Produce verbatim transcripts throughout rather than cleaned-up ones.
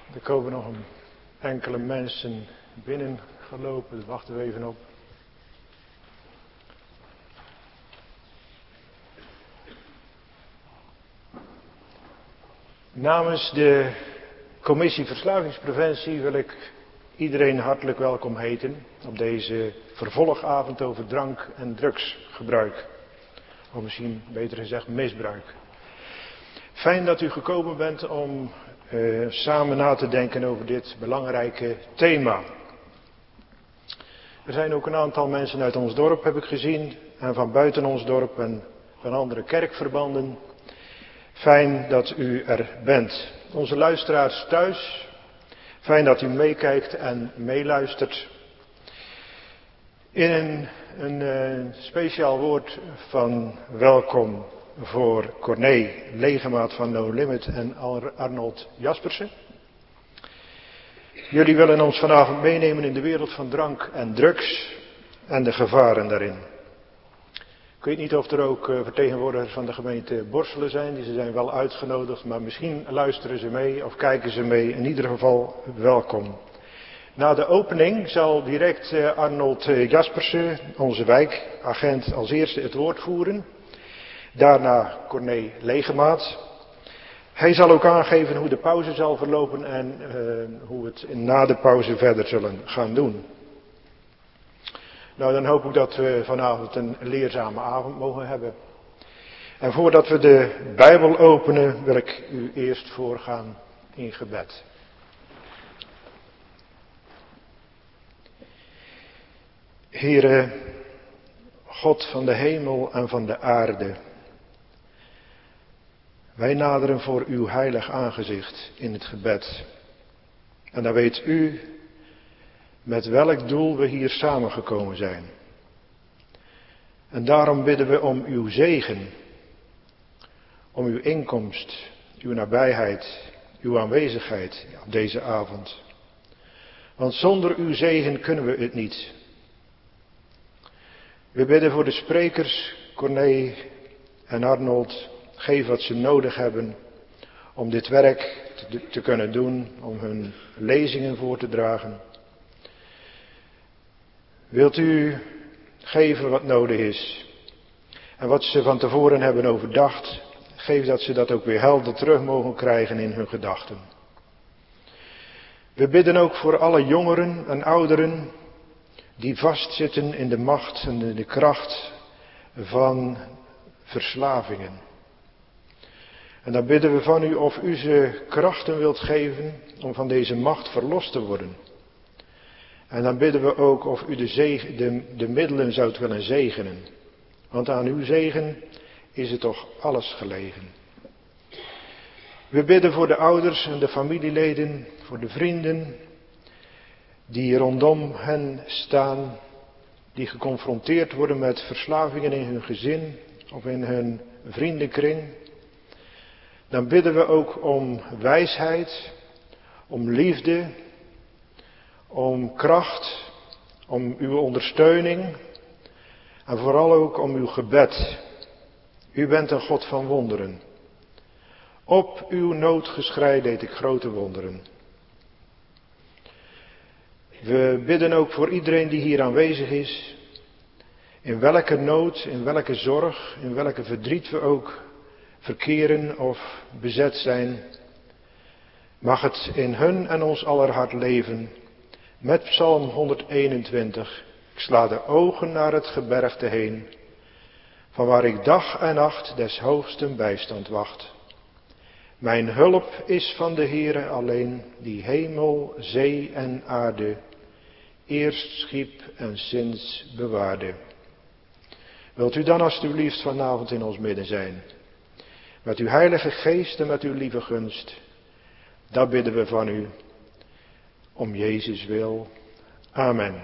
Er komen nog een enkele mensen binnengelopen, daar wachten we even op. Namens de Commissie Verslavingspreventie wil ik iedereen hartelijk welkom heten op deze vervolgavond over drank- en drugsgebruik. Of misschien beter gezegd misbruik. Fijn dat u gekomen bent om uh, samen na te denken over dit belangrijke thema. Er zijn ook een aantal mensen uit ons dorp, heb ik gezien, en van buiten ons dorp en van andere kerkverbanden. Fijn dat u er bent. Onze luisteraars thuis, fijn dat u meekijkt en meeluistert. In een, een uh, speciaal woord van welkom voor Corné Legemaat van No Limit en Arnold Jaspersen. Jullie willen ons vanavond meenemen in de wereld van drank en drugs en de gevaren daarin. Ik weet niet of er ook uh, vertegenwoordigers van de gemeente Borselen zijn, die ze zijn wel uitgenodigd, maar misschien luisteren ze mee of kijken ze mee. In ieder geval welkom. Na de opening zal direct uh, Arnold uh, Jaspersen, onze wijkagent, als eerste het woord voeren. Daarna Corné Legemaat. Hij zal ook aangeven hoe de pauze zal verlopen en uh, hoe we het na de pauze verder zullen gaan doen. Nou, dan hoop ik dat we vanavond een leerzame avond mogen hebben. En voordat we de Bijbel openen, wil ik u eerst voorgaan in gebed. Heere, God van de hemel en van de aarde. Wij naderen voor uw heilig aangezicht in het gebed. En dan weet u met welk doel we hier samengekomen zijn. En daarom bidden we om uw zegen, om uw inkomst, uw nabijheid, uw aanwezigheid op deze avond. Want zonder uw zegen kunnen we het niet. We bidden voor de sprekers, Corné en Arnold. Geef wat ze nodig hebben om dit werk te, te kunnen doen, om hun lezingen voor te dragen. Wilt u geven wat nodig is en wat ze van tevoren hebben overdacht, geef dat ze dat ook weer helder terug mogen krijgen in hun gedachten. We bidden ook voor alle jongeren en ouderen die vastzitten in de macht en in de kracht van verslavingen. En dan bidden we van u of u ze krachten wilt geven om van deze macht verlost te worden. En dan bidden we ook of u de, zegen, de, de middelen zoudt willen zegenen. Want aan uw zegen is het toch alles gelegen. We bidden voor de ouders en de familieleden, voor de vrienden die rondom hen staan, die geconfronteerd worden met verslavingen in hun gezin of in hun vriendenkring. Dan bidden we ook om wijsheid, om liefde, om kracht, om uw ondersteuning en vooral ook om uw gebed. U bent een God van wonderen. Op uw noodgeschrei deed ik grote wonderen. We bidden ook voor iedereen die hier aanwezig is, in welke nood, in welke zorg, in welke verdriet we ook verkeren of bezet zijn. Mag het in hun en ons aller hart leven. Met Psalm honderdeenentwintig. Ik sla de ogen naar het gebergte heen, van waar ik dag en nacht des hoogsten bijstand wacht. Mijn hulp is van de Heere alleen, die hemel, zee en aarde eerst schiep en sinds bewaarde. Wilt u dan alstublieft vanavond in ons midden zijn? Met uw heilige geest en met uw lieve gunst. Dat bidden we van u. Om Jezus wil. Amen.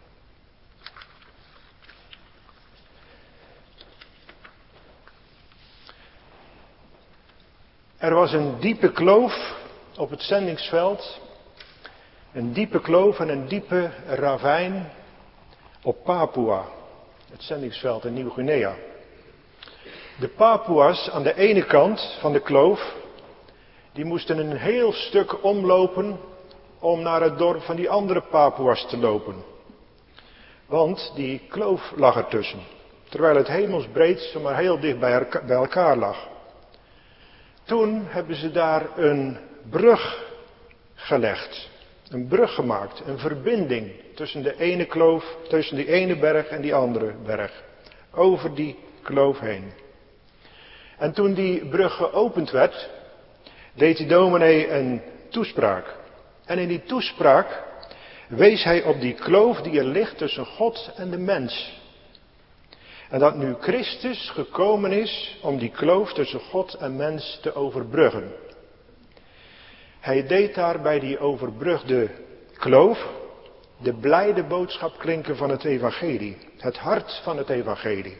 Er was een diepe kloof op het zendingsveld. Een diepe kloof en een diepe ravijn op Papua. Het zendingsveld in Nieuw-Guinea. De Papua's aan de ene kant van de kloof, die moesten een heel stuk omlopen om naar het dorp van die andere Papuas te lopen. Want die kloof lag ertussen. Terwijl het hemelsbreed zomaar heel dicht bij elkaar lag. Toen hebben ze daar een brug gelegd. Een brug gemaakt. Een verbinding tussen de ene kloof, tussen die ene berg en die andere berg. Over die kloof heen. En toen die brug geopend werd, deed de dominee een toespraak. En in die toespraak wees hij op die kloof die er ligt tussen God en de mens. En dat nu Christus gekomen is om die kloof tussen God en mens te overbruggen. Hij deed daar bij die overbrugde kloof de blijde boodschap klinken van het evangelie. Het hart van het evangelie.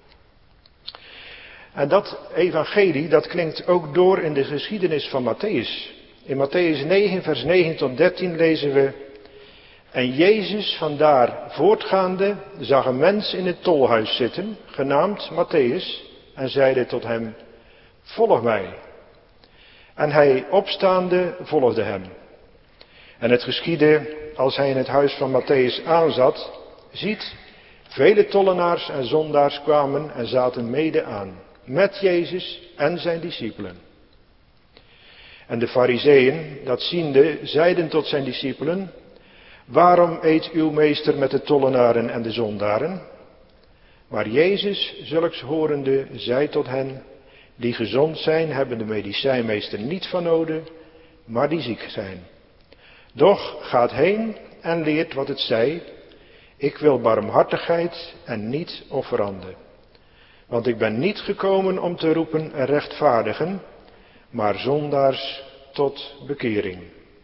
En dat evangelie, dat klinkt ook door in de geschiedenis van Matthäus. In Matthäus negen, vers negen tot dertien lezen we: En Jezus vandaar voortgaande zag een mens in het tolhuis zitten, genaamd Matthäus, en zeide tot hem: Volg mij. En hij opstaande volgde hem. En het geschiedde, als hij in het huis van Matthäus aanzat, ziet, vele tollenaars en zondaars kwamen en zaten mede aan, met Jezus en zijn discipelen. En de Farizeeën, dat ziende, zeiden tot zijn discipelen: Waarom eet uw meester met de tollenaren en de zondaren? Maar Jezus, zulks horende, zei tot hen: Die gezond zijn, hebben de medicijnmeester niet van nodig, maar die ziek zijn. Doch gaat heen en leert wat het zei: Ik wil barmhartigheid en niet offeranden. Want ik ben niet gekomen om te roepen en rechtvaardigen, maar zondaars tot bekering.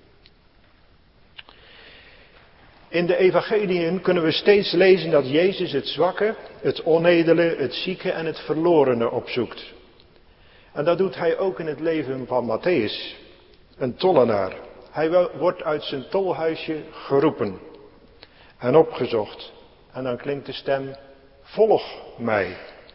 In de evangeliën kunnen we steeds lezen dat Jezus het zwakke, het onedele, het zieke en het verlorene opzoekt. En dat doet hij ook in het leven van Matthäus, een tollenaar. Hij wordt uit zijn tolhuisje geroepen en opgezocht. En dan klinkt de stem: Volg mij.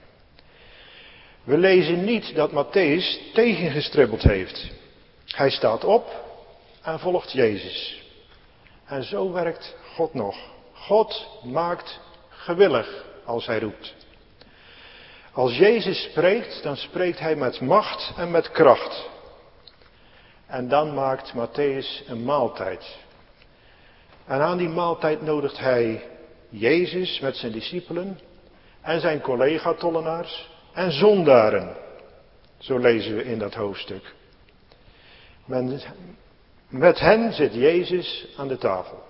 We lezen niet dat Matthäus tegengestribbeld heeft. Hij staat op en volgt Jezus. En zo werkt God nog. God maakt gewillig als hij roept. Als Jezus spreekt, dan spreekt hij met macht en met kracht. En dan maakt Matthäus een maaltijd. En aan die maaltijd nodigt hij Jezus met zijn discipelen en zijn collega-tollenaars en zondaren. Zo lezen we in dat hoofdstuk. Met hen zit Jezus aan de tafel.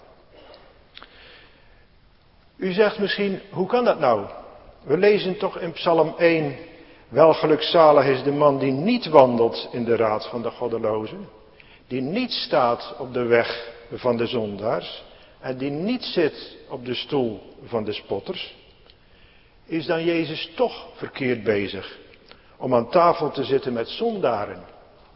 U zegt misschien, hoe kan dat nou? We lezen toch in Psalm één, welgelukzalig is de man die niet wandelt in de raad van de goddelozen, die niet staat op de weg van de zondaars en die niet zit op de stoel van de spotters. Is dan Jezus toch verkeerd bezig om aan tafel te zitten met zondaren?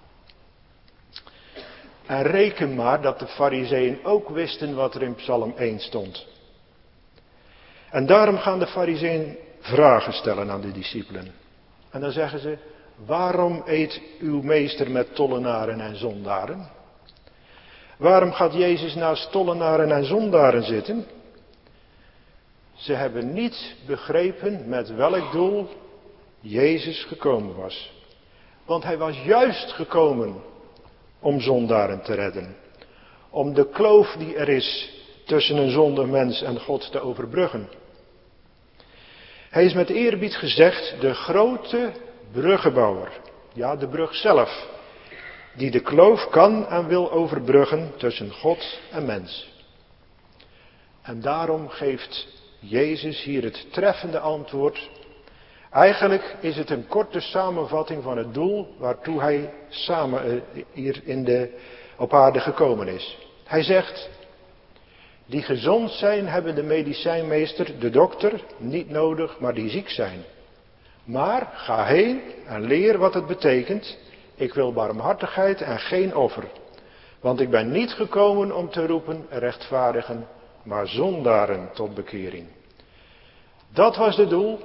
En reken maar dat de Farizeeën ook wisten wat er in Psalm één stond. En daarom gaan de Farizeeën vragen stellen aan de discipelen. En dan zeggen ze: waarom eet uw meester met tollenaren en zondaren? Waarom gaat Jezus naast tollenaren en zondaren zitten? Ze hebben niet begrepen met welk doel Jezus gekomen was. Want hij was juist gekomen om zondaren te redden. Om de kloof die er is tussen een zondig mens en God te overbruggen. Hij is met eerbied gezegd de grote bruggenbouwer. Ja, de brug zelf. Die de kloof kan en wil overbruggen tussen God en mens. En daarom geeft Jezus hier het treffende antwoord. Eigenlijk is het een korte samenvatting van het doel waartoe hij samen hier in de, op aarde gekomen is. Hij zegt: die gezond zijn hebben de medicijnmeester, de dokter, niet nodig, maar die ziek zijn. Maar ga heen en leer wat het betekent. Ik wil barmhartigheid en geen offer. Want ik ben niet gekomen om te roepen rechtvaardigen, maar zondaren tot bekering. Dat was het doel,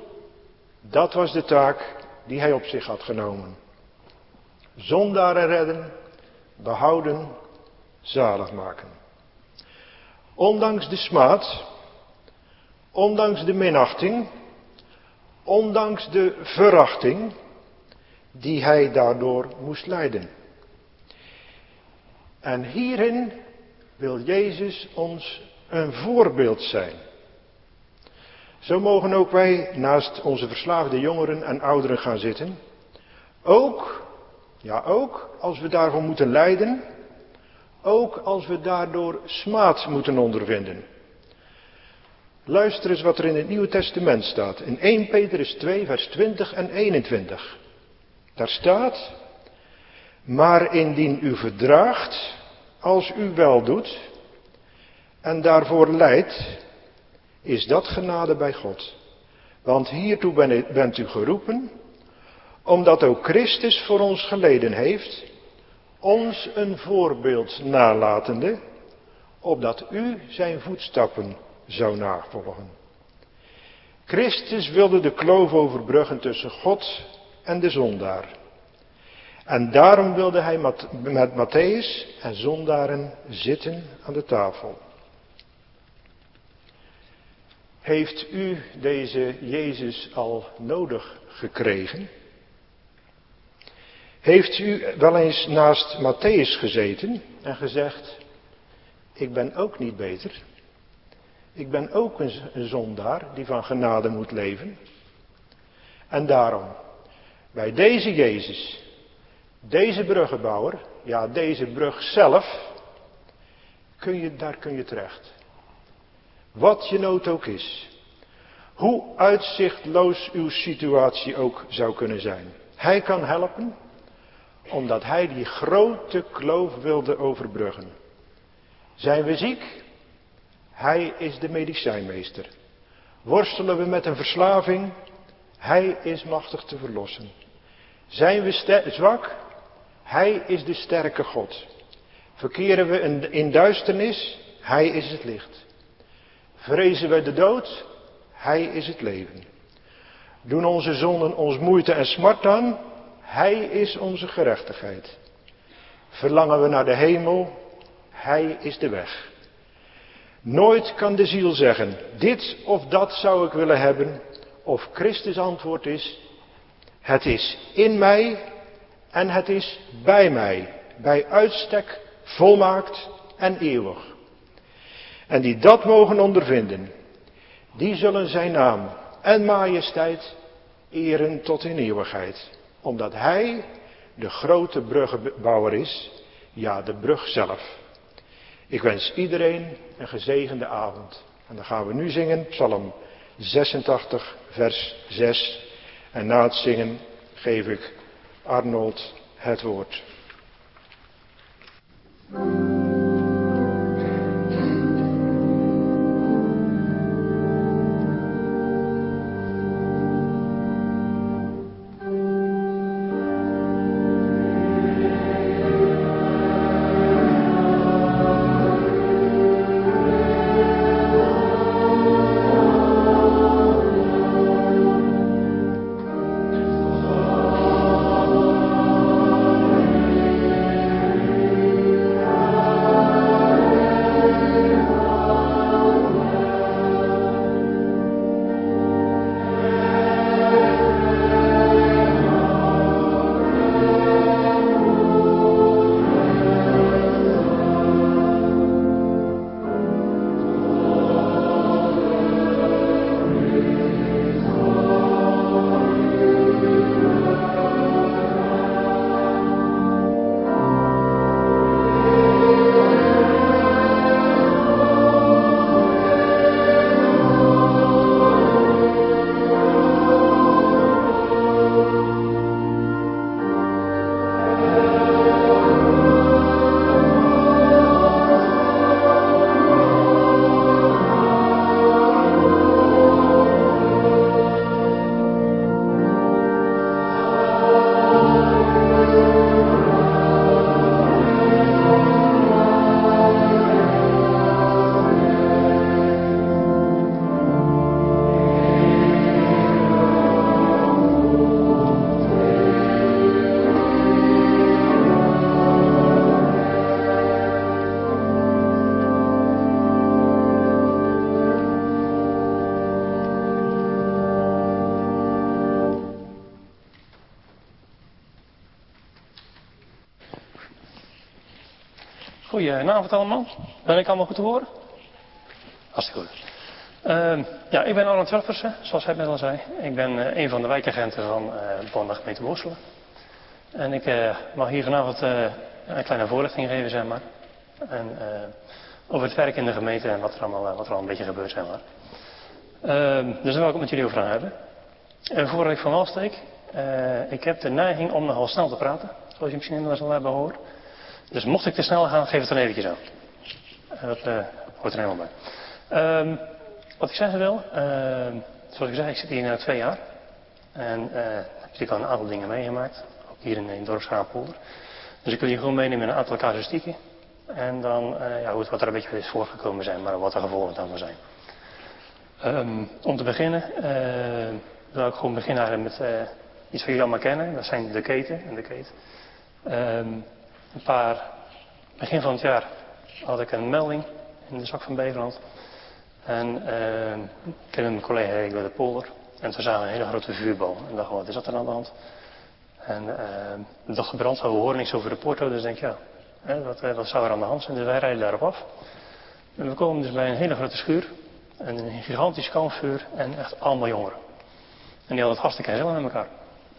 dat was de taak die hij op zich had genomen. Zondaren redden behouden, zalig maken. Ondanks de smaad, ondanks de minachting, ondanks de verachting die hij daardoor moest lijden. En hierin wil Jezus ons een voorbeeld zijn. Zo mogen ook wij naast onze verslaafde jongeren en ouderen gaan zitten. Ook, ja ook, als we daarvoor moeten lijden. Ook als we daardoor smaad moeten ondervinden. Luister eens wat er in het Nieuwe Testament staat. In eerste Petrus twee vers twintig en eenentwintig. Daar staat: maar indien u verdraagt, als u wel doet, en daarvoor lijdt, is dat genade bij God. Want hiertoe bent u geroepen, omdat ook Christus voor ons geleden heeft, ons een voorbeeld nalatende, opdat u zijn voetstappen zou navolgen. Christus wilde de kloof overbruggen tussen God en de zondaar. En daarom wilde hij met Mattheüs en zondaren zitten aan de tafel. Heeft u deze Jezus al nodig gekregen? Heeft u wel eens naast Mattheüs gezeten en gezegd: ik ben ook niet beter. Ik ben ook een zondaar die van genade moet leven. En daarom, bij deze Jezus, deze bruggenbouwer, ja deze brug zelf, kun je, daar kun je terecht. Wat je nood ook is. Hoe uitzichtloos uw situatie ook zou kunnen zijn. Hij kan helpen, omdat hij die grote kloof wilde overbruggen. Zijn we ziek? Hij is de medicijnmeester. Worstelen we met een verslaving? Hij is machtig te verlossen. Zijn we ster- zwak? Hij is de sterke God. Verkeren we in duisternis? Hij is het licht. Vrezen we de dood? Hij is het leven. Doen onze zonden ons moeite en smart aan? Hij is onze gerechtigheid. Verlangen we naar de hemel? Hij is de weg. Nooit kan de ziel zeggen: dit of dat zou ik willen hebben. Of Christus antwoord is: het is in mij en het is bij mij. Bij uitstek volmaakt en eeuwig. En die dat mogen ondervinden, die zullen zijn naam en majesteit eren tot in eeuwigheid. Omdat hij de grote bruggenbouwer is, ja de brug zelf. Ik wens iedereen een gezegende avond. En dan gaan we nu zingen, Psalm zesentachtig, vers zes. En na het zingen geef ik Arnold het woord. Amen. Goedenavond allemaal. Ben ik allemaal goed te horen? Hartstikke goed. Uh, ja, ik ben Arnold Welpersen, zoals hij net al zei. Ik ben uh, een van de wijkagenten van uh, van de gemeente Borselen. En ik uh, mag hier vanavond uh, een kleine voorlichting geven, zeg maar. En, uh, over het werk in de gemeente en wat er allemaal, uh, wat er al een beetje gebeurt, zeg maar. Uh, dus daar wil ik het met jullie over gaan hebben. En voordat ik van wal steek, uh, ik heb de neiging om nogal snel te praten, zoals je misschien inmiddels al hebben gehoord. Dus mocht ik te snel gaan, geef het dan eventjes aan. Uh, dat uh, hoort er helemaal bij. Uh, wat ik zeggen wil, uh, zoals ik zei, ik zit hier nu twee jaar. En uh, ik heb natuurlijk al een aantal dingen meegemaakt. Ook hier in, in het dorp Schaapolder. Dus ik wil je gewoon meenemen in een aantal casuïstieken. En dan, uh, ja, hoe het, wat er een beetje is voorgekomen zijn, maar wat de gevolgen dan zijn. Um, om te beginnen, uh, wil ik gewoon beginnen eigenlijk met uh, iets wat jullie allemaal kennen. Dat zijn de keten en de keet. Um, een paar, begin van het jaar had ik een melding in de zak van Beverland. En uh, ik ken mijn collega ik bij de polder. En toen zagen we een hele grote vuurbal. En dachten, wat is dat er aan de hand? En uh, er dacht brand, we horen niks over de porto. Dus denk ik, ja, hè, wat, wat zou er aan de hand zijn? Dus wij rijden daarop af. En we komen dus bij een hele grote schuur. En een gigantisch kampvuur. En echt allemaal jongeren. En die hadden het hartstikke gezellig met elkaar.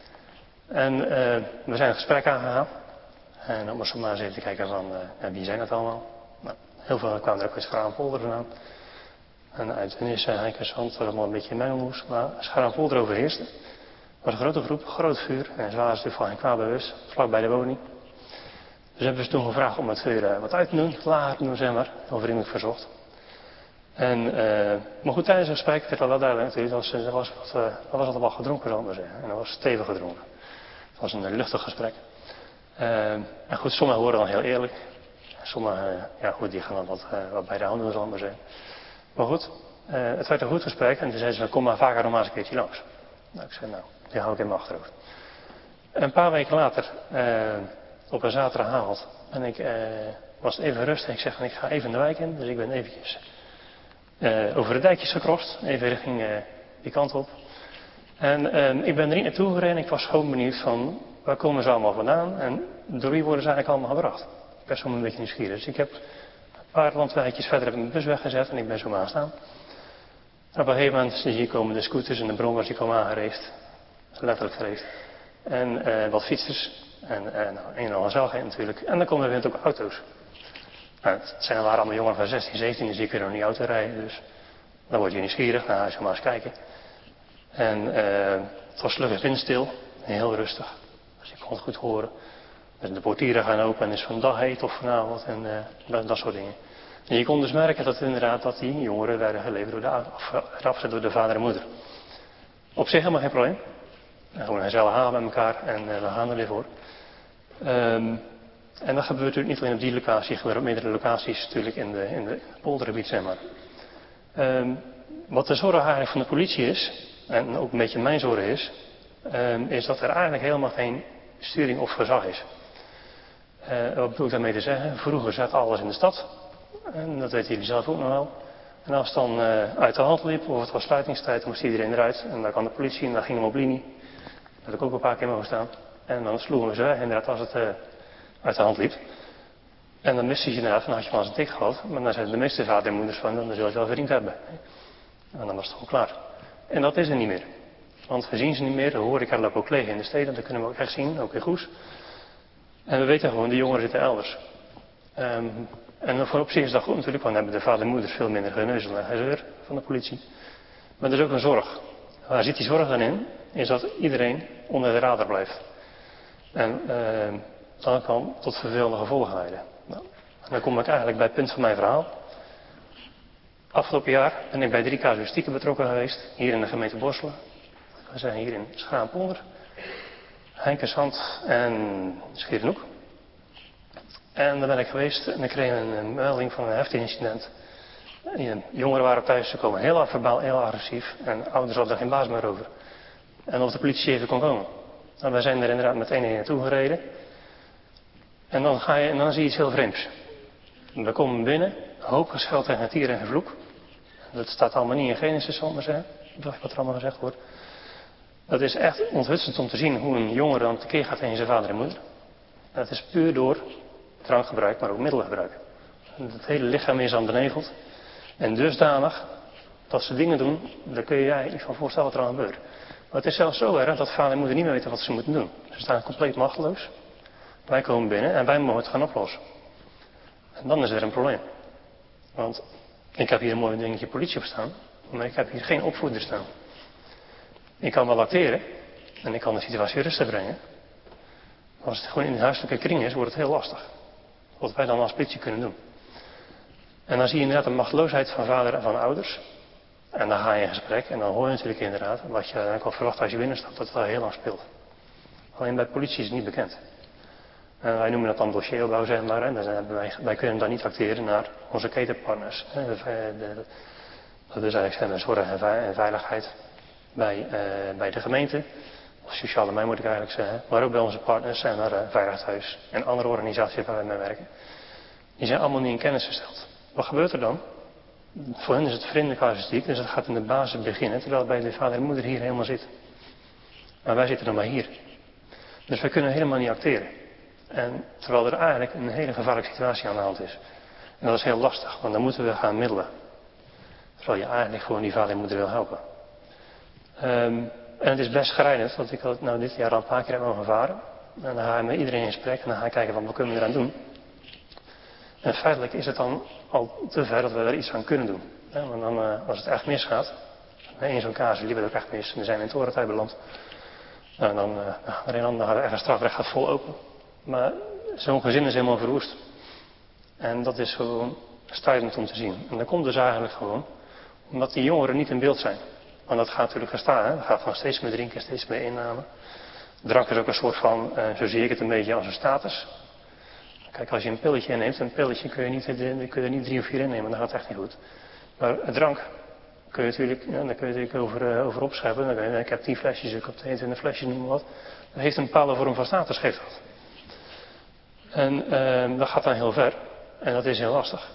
En uh, we zijn het gesprek aangegaan. En om maar eens even te kijken van, uh, wie zijn dat allemaal? Nou, heel veel kwamen er ook uit Schaapolder vandaan. En uit Nisse, Heinkensand, dat was allemaal een beetje in Mengelmoes. Maar Schaapolder overheerste. Het was een grote groep, groot vuur. En ze waren natuurlijk van geen kwaad bewust, vlak bij de woning. Dus hebben we ze toen gevraagd om het vuur uh, wat uit te doen, lager te doen, zeg maar. Heel vriendelijk verzocht. En, uh, maar goed, tijdens het gesprek werd al wel duidelijk natuurlijk, dat was, dat was, wat, uh, dat was altijd wel gedronken, zal ik maar zeggen. En dat was stevig gedronken. Het was een luchtig gesprek. Uh, en goed, sommigen horen dan heel eerlijk. Sommigen, uh, ja goed, die gaan dan wat, uh, wat bij de handen, zal ik maar zeggen. Maar goed, uh, het werd een goed gesprek en toen zeiden ze, kom maar vaker nog maar eens een keertje langs. Nou, ik zei, nou, die hou ik in mijn achterhoofd. En een paar weken later, uh, op een zaterdagavond, en ik uh, was even rustig. Ik zeg, ik ga even de wijk in, dus ik ben eventjes uh, over de dijkjes gecrossed, even richting uh, die kant op. En uh, ik ben er niet naartoe gereden, ik was gewoon benieuwd van, waar komen ze allemaal vandaan en door wie worden ze eigenlijk allemaal gebracht. Ik ben zo'n een beetje nieuwsgierig, dus ik heb een paar landwijkjes verder heb ik mijn bus weggezet en ik ben zo maar gaan staan. En op een gegeven moment zie je komen de scooters en de bromers die komen aangereefd. Letterlijk gereefd. En uh, wat fietsers. En uh, nou, een en ander gezelligheid natuurlijk. En dan komen er weer ook auto's. Nou, het zijn er waren allemaal jongeren van zestien, zeventien, dus die kunnen nog niet auto rijden. Dus dan word je nieuwsgierig. Nou, als je maar eens kijken. En uh, het was gelukkig windstil. Heel rustig. Dus ik kon het goed horen. Dus de portieren gaan open en is vandaag heet of vanavond en uh, dat, dat soort dingen. En je kon dus merken dat inderdaad dat die jongeren werden geleverd door de, af, afgezet door de vader en moeder. Op zich helemaal geen probleem. Gewoon een gezellig haven met elkaar en uh, we gaan er weer voor. Um, en dat gebeurt natuurlijk niet alleen op die locatie, het gebeurt op meerdere locaties natuurlijk in de, in de poldergebied, zeg maar. Um, wat de zorg eigenlijk van de politie is, en ook een beetje mijn zorg is, um, is dat er eigenlijk helemaal geen sturing of gezag is. Uh, wat bedoel ik daarmee te zeggen? Vroeger zat alles in de stad. En dat weten jullie zelf ook nog wel. En als het dan uh, uit de hand liep, of het was sluitingstijd, dan moest iedereen eruit. En dan kwam de politie en dan gingen we op linie. Dat heb ik ook een paar keer mogen staan. En dan sloegen we ze weg, inderdaad, als het uh, uit de hand liep. En dan miste je inderdaad, dan had je maar eens een tik gehad. Maar dan zeiden de meeste vader en moeders van, dan zul je het wel verdiend hebben. En dan was het gewoon klaar. En dat is er niet meer. Want we zien ze niet meer, de horeca loopt ook leeg in de steden, dat kunnen we ook echt zien, ook in Goes. En we weten gewoon, de jongeren zitten elders. Um, en voor op zich is dat goed natuurlijk, want dan hebben de vader en moeders veel minder geneuzel en gezeur van de politie. Maar er is ook een zorg. Waar zit die zorg dan in? Is dat iedereen onder de radar blijft. En uh, dat kan tot vervelende gevolgen leiden. Nou, en dan kom ik eigenlijk bij het punt van mijn verhaal. Afgelopen jaar ben ik bij drie casuïstieken betrokken geweest, hier in de gemeente Borselen. We zijn hier in Schaapolder, Heinkensand en Schierenhoek. En daar ben ik geweest en ik kreeg een, een melding van een heftig incident. En jongeren waren thuis, ze komen heel verbaal, heel agressief. En ouders hadden er geen baas meer over. En of de politie even kon komen. Nou, wij zijn er inderdaad met één naartoe gereden. En dan, ga je, en dan zie je iets heel vreemds. We komen binnen, hoop gescheld en getier en gevloek. Dat staat allemaal niet in Genesis, zal ik maar zeggen. Wat er allemaal gezegd wordt. Dat is echt onthutsend om te zien hoe een jongere dan tekeer gaat tegen zijn vader en moeder. Dat is puur door drankgebruik, maar ook middelengebruik. Het hele lichaam is aan beneveld. En dusdanig dat ze dingen doen, daar kun je je niet van voorstellen wat er aan gebeurt. Maar het is zelfs zo erg dat vader en moeder niet meer weten wat ze moeten doen. Ze staan compleet machteloos. Wij komen binnen en wij mogen het gaan oplossen. En dan is er een probleem. Want ik heb hier een mooi dingetje politie op staan, maar ik heb hier geen opvoeder staan. Ik kan wel acteren en ik kan de situatie rustig brengen. Maar als het gewoon in een huiselijke kring is, wordt het heel lastig. Wat wij dan als politie kunnen doen. En dan zie je inderdaad de machteloosheid van vader en van ouders. En dan ga je in gesprek en dan hoor je natuurlijk inderdaad wat je eigenlijk al verwacht als je binnenstapt, dat het al heel lang speelt. Alleen bij politie is het niet bekend. En wij noemen dat dan dossieropbouw, zeg maar. En dan hebben wij, wij kunnen dan niet acteren naar onze ketenpartners. De, de, de, dat is eigenlijk zijn zorg en veiligheid bij, uh, bij de gemeente. Of sociale domein moet ik eigenlijk zeggen. Maar ook bij onze partners en naar uh, Veilighuis en andere organisaties waar wij mee werken. Die zijn allemaal niet in kennis gesteld. Wat gebeurt er dan? Voor hen is het vriendencasuïstiek, dus dat gaat in de basis beginnen, terwijl het bij de vader en moeder hier helemaal zit. Maar wij zitten dan maar hier. Dus wij kunnen helemaal niet acteren. En terwijl er eigenlijk een hele gevaarlijke situatie aan de hand is. En dat is heel lastig, want dan moeten we gaan middelen. Terwijl je eigenlijk gewoon die vader en moeder wil helpen. Um, en het is best schrijnend, want ik had nou dit jaar al een paar keer heb mogen varen. En dan ga je met iedereen in gesprek en dan ga je kijken van wat kunnen we eraan doen. En feitelijk is het dan al te ver dat we er iets aan kunnen doen. Ja, want dan, uh, als het echt misgaat, in zo'n casus liep het ook echt mis en dan zijn we in het torentijd beland. Nou, dan, uh, dan gaat er echt een strafrecht gaat vol open. Maar zo'n gezin is helemaal verwoest. En dat is gewoon strijdend om te zien. En dat komt dus eigenlijk gewoon omdat die jongeren niet in beeld zijn. Want dat gaat natuurlijk gestaan, hè? Dat gaat van steeds meer drinken, steeds meer inname. Drank is ook een soort van, uh, zo zie ik het een beetje als een status. Kijk, als je een pilletje inneemt, een pilletje kun je, niet, kun je er niet drie of vier innemen, dan gaat het echt niet goed. Maar een drank kun je natuurlijk, ja, daar kun je natuurlijk over, uh, over opscheppen. Dan kun je, ik heb tien flesjes, ik heb tweeëntwintig flesjes, noem maar wat. Dat heeft een bepaalde vorm van status, geeft dat. En uh, dat gaat dan heel ver. En dat is heel lastig.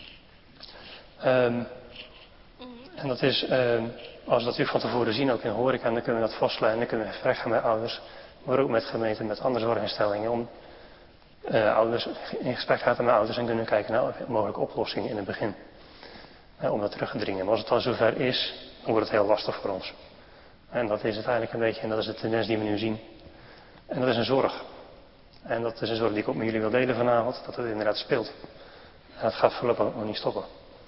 Um, en dat is, uh, als we dat u van tevoren zien, ook in horeca, dan kunnen we dat vastleggen. Dan kunnen we in gesprek gaan met ouders, maar ook met gemeenten, met andere zorginstellingen. Om uh, ouders in gesprek gaan met ouders en kunnen kijken naar mogelijke oplossingen in het begin. Uh, om dat terug te dringen. Maar als het dan zover is, dan wordt het heel lastig voor ons. En dat is het eigenlijk een beetje, en dat is de tendens die we nu zien. En dat is een zorg. En dat is een zorg die ik ook met jullie wil delen vanavond, dat het inderdaad speelt. En dat gaat voorlopig ook nog niet stoppen.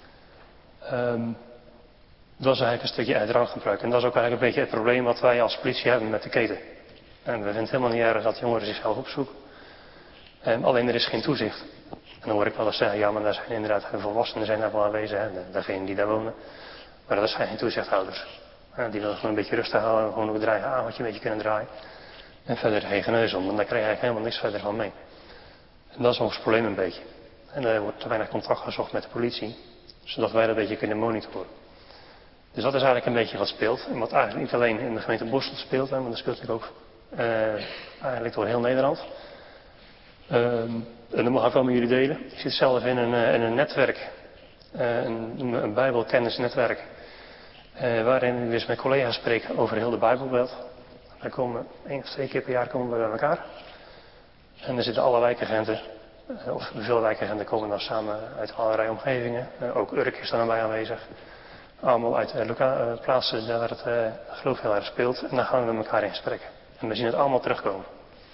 Um, dat is eigenlijk een stukje uit drankgebruik. En dat is ook eigenlijk een beetje het probleem wat wij als politie hebben met de keten. En we vinden het helemaal niet erg dat jongeren zichzelf opzoeken. Um, alleen er is geen toezicht. En dan hoor ik wel eens zeggen, ja maar daar zijn inderdaad volwassenen zijn daar wel aanwezig, hè, degenen die daar wonen. Maar dat zijn geen toezichthouders. En die willen gewoon een beetje rustig houden, gewoon ook het dreigen aan wat je een beetje kunnen draaien. En verder geen geneus om, want daar krijg je eigenlijk helemaal niks verder van mee. En dat is ons probleem een beetje. En er wordt te weinig contact gezocht met de politie, zodat wij dat een beetje kunnen monitoren. Dus dat is eigenlijk een beetje wat speelt. En wat eigenlijk niet alleen in de gemeente Bossel speelt, hè, maar dat speelt natuurlijk ook uh, eigenlijk door heel Nederland. Uh, en dat mag ik wel met jullie delen. Ik zit zelf in een, in een netwerk, uh, een, een bijbelkennisnetwerk, uh, waarin ik dus met collega's spreek over heel de Bijbelbelt. We komen één of twee keer per jaar komen we bij elkaar. En er zitten alle wijkagenten, of veel wijkagenten komen dan samen uit allerlei omgevingen. Ook Urk is dan bij aanwezig. Allemaal uit loka- plaatsen waar het uh, geloof heel erg speelt. En dan gaan we met elkaar in gesprek. En we zien het allemaal terugkomen.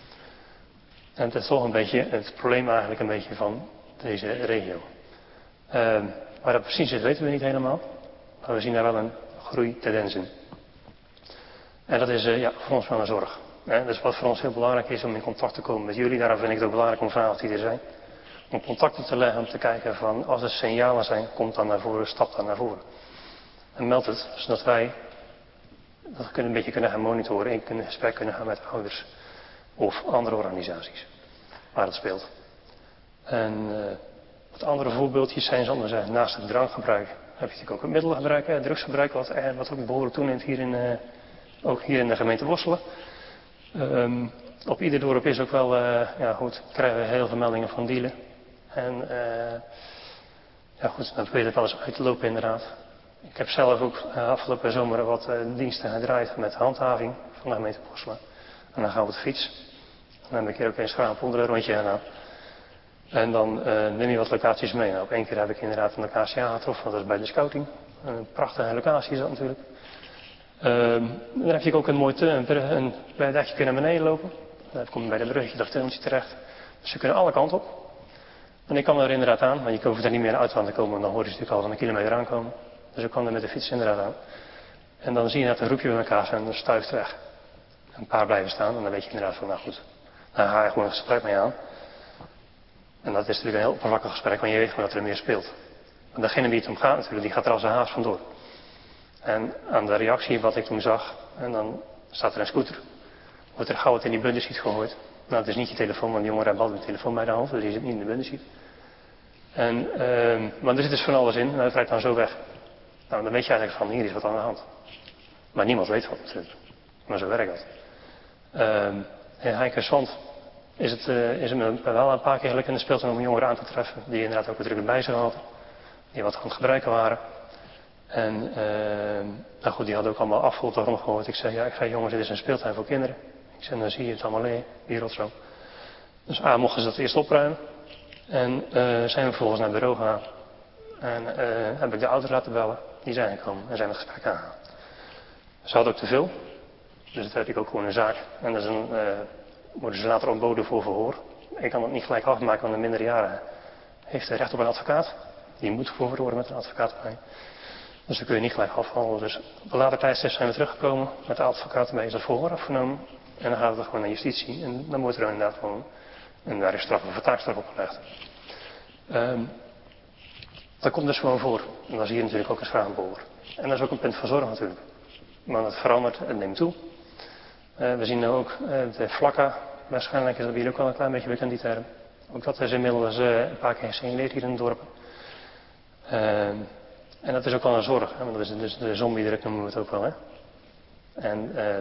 En het is toch een beetje het probleem eigenlijk een beetje van deze regio. Uh, waar dat precies zit weten we niet helemaal. Maar we zien daar wel een groeitendens in. En dat is uh, ja, voor ons wel een zorg. Hè? Dus wat voor ons heel belangrijk is om in contact te komen met jullie. Daarom vind ik het ook belangrijk om vanavond hier te zijn. Om contacten te leggen, om te kijken van als er signalen zijn, komt dan naar voren, stap dan naar voren. En meld het, zodat wij dat we een beetje kunnen gaan monitoren en in gesprek kunnen gaan met ouders. Of andere organisaties waar het speelt. En uh, wat andere voorbeeldjes zijn, zal maar zeggen, naast het drankgebruik heb je natuurlijk ook het middelengebruik, hè, drugsgebruik, wat, eh, wat ook behoorlijk toeneemt hier in, uh, ook hier in de gemeente Bosselen. Um, op ieder dorp is ook wel, uh, ja goed, krijgen we heel veel meldingen van dealen. En uh, ja goed, dan probeer je het wel eens uit te lopen inderdaad. Ik heb zelf ook uh, afgelopen zomer wat uh, diensten gedraaid met handhaving van de gemeente Bosselen. En dan gaan we op de fiets. En dan heb ik hier ook eens graag onder een rondje gedaan. En dan uh, neem je wat locaties mee. Nou, op één keer heb ik inderdaad een locatie aangetroffen, dat is bij de scouting. Een prachtige locatie is dat natuurlijk. Uh, dan heb je ook een mooi tuin, een, een, een dagje kunnen naar beneden lopen. Dan kom je bij de bruggetje dat tunneltje terecht. Dus ze kunnen alle kanten op. En ik kwam er inderdaad aan, want je hoeft er niet meer uit aan te komen, dan hoor je natuurlijk al van een kilometer aankomen. Dus ik kwam er met de fiets inderdaad aan. En dan zie je dat een roepje bij elkaar en dan stuift weg. Een paar blijven staan en dan weet je inderdaad van, nou goed, dan ga je gewoon een gesprek mee aan. En dat is natuurlijk een heel oppervlakkig gesprek, want je weet gewoon dat er meer speelt. Maar degene die het om gaat natuurlijk, die gaat er als een haas vandoor. En aan de reactie wat ik toen zag, en dan staat er een scooter. Wordt er gauw wat in die bundersheet gegooid. Nou, het is niet je telefoon, want die jongen heeft altijd een telefoon bij de hand, dus die zit niet in de bundersheet. En, uh, maar er zit dus van alles in en het rijdt dan zo weg. Nou, dan weet je eigenlijk van, hier is wat aan de hand. Maar niemand weet wat natuurlijk. Maar zo werkt dat. Uh, in Heikenszand is het, uh, is het wel een paar keer gelukt in de speeltuin om een jongeren aan te treffen. Die inderdaad ook wat druk bij zich hadden. Die wat aan het gebruiken waren. En, uh, nou goed, die hadden ook allemaal afval op de grond gegooid. Ik zei, ja, ik zei, jongens, dit is een speeltuin voor kinderen. Ik zei, dan zie je het allemaal liggen, hier of zo. Dus A, mochten ze dat eerst opruimen. En uh, zijn we vervolgens naar het bureau gegaan. En uh, heb ik de ouders laten bellen. Die zijn gekomen en zijn het gesprek aangegaan. Ze hadden ook te veel. Dus dat werd ik ook gewoon een zaak. En dat is een, uh, worden ze later ontboden voor verhoor. Ik kan het niet gelijk afmaken, want een minderjarige heeft recht op een advocaat. Die moet gehoord worden met een advocaat bij. Dus dat kun je niet gelijk afhandelen. Dus op een later tijdstip zijn we teruggekomen met de advocaat bij, is dat verhoor afgenomen. En dan gaat het gewoon naar justitie. En dan wordt er inderdaad gewoon een werkstraf of een taakstraf opgelegd. Um, dat komt dus gewoon voor. En dan zie je natuurlijk ook een schaamboor. En dat is ook een punt van zorg natuurlijk. Maar het verandert, het neemt toe. Uh, we zien nu ook uh, de vlakka. Waarschijnlijk is dat hier ook wel een klein beetje bekend, die term. Ook dat is inmiddels uh, een paar keer gesignaleerd hier in het dorp. Uh, en dat is ook wel een zorg. Hè? Want dat is dus de zombiedruk noemen we het ook wel. Hè? En uh,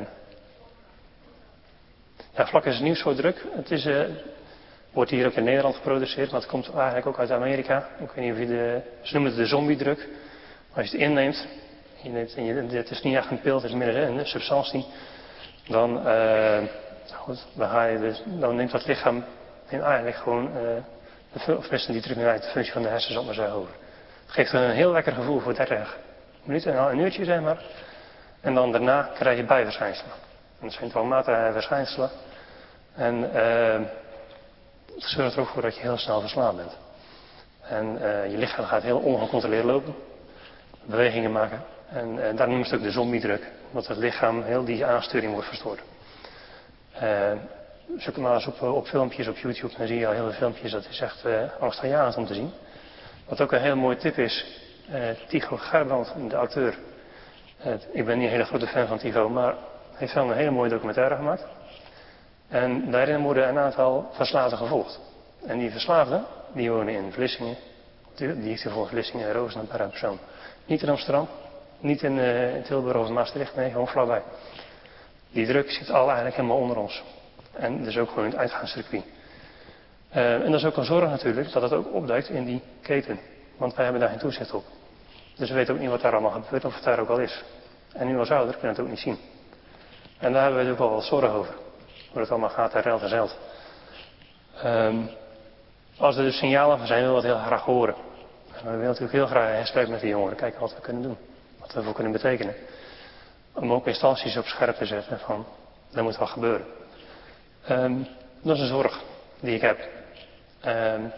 ja, vlakka is nieuw zo druk. Het is, uh, wordt hier ook in Nederland geproduceerd, maar het komt eigenlijk ook uit Amerika. Ik weet niet of je de, ze noemen het de zombiedruk. Als je het inneemt, je neemt, je, het is niet echt een pil, het is meer een substantie. Dan, uh, goed, dan, ga je dus, dan neemt dat lichaam neemt eigenlijk gewoon, uh, de, of tenminste die drukt uit de functie van de hersens op maar zo over. Het geeft een heel lekker gevoel voor dertig minuten, een uurtje zeg maar. En dan daarna krijg je bijverschijnselen. En dat zijn traumatische verschijnselen. En uh, het zorgt er ook voor dat je heel snel verslaafd bent. En uh, je lichaam gaat heel ongecontroleerd lopen. Bewegingen maken. En uh, daar noemen ze het ook de zombiedruk. Omdat het lichaam heel die aansturing wordt verstoord. Uh, zoek maar eens op, op filmpjes op YouTube. Dan zie je al heel veel filmpjes. Dat is echt uh, angstaanjagend om te zien. Wat ook een heel mooie tip is. Uh, Tycho Gerbrand, de auteur. Uh, ik ben niet een hele grote fan van Tycho. Maar hij heeft wel een hele mooie documentaire gemaakt. En daarin worden een aantal verslaafden gevolgd. En die verslaafden, die wonen in Vlissingen. Die heeft hij voor Vlissingen en Rozen per persoon. Niet in Amsterdam, niet in, uh, in Tilburg of Maastricht, nee, gewoon vlakbij. Die druk zit al eigenlijk helemaal onder ons. En dus ook gewoon in het uitgaanscircuit. Uh, en dat is ook een zorg natuurlijk, dat het ook opduikt in die keten. Want wij hebben daar geen toezicht op. Dus we weten ook niet wat daar allemaal gebeurt of het daar ook al is. En nu als ouder kunnen we het ook niet zien. En daar hebben we ook wel wat zorg over. Hoe het allemaal gaat, reld en zeld. Um, als er dus signalen van zijn, willen we dat heel graag horen. En we willen natuurlijk heel graag een gesprek met die jongeren. Kijken wat we kunnen doen. Wat we voor kunnen betekenen. Om ook instanties op scherp te zetten van, dat moet wel gebeuren. Um, dat is een zorg die ik heb. Um,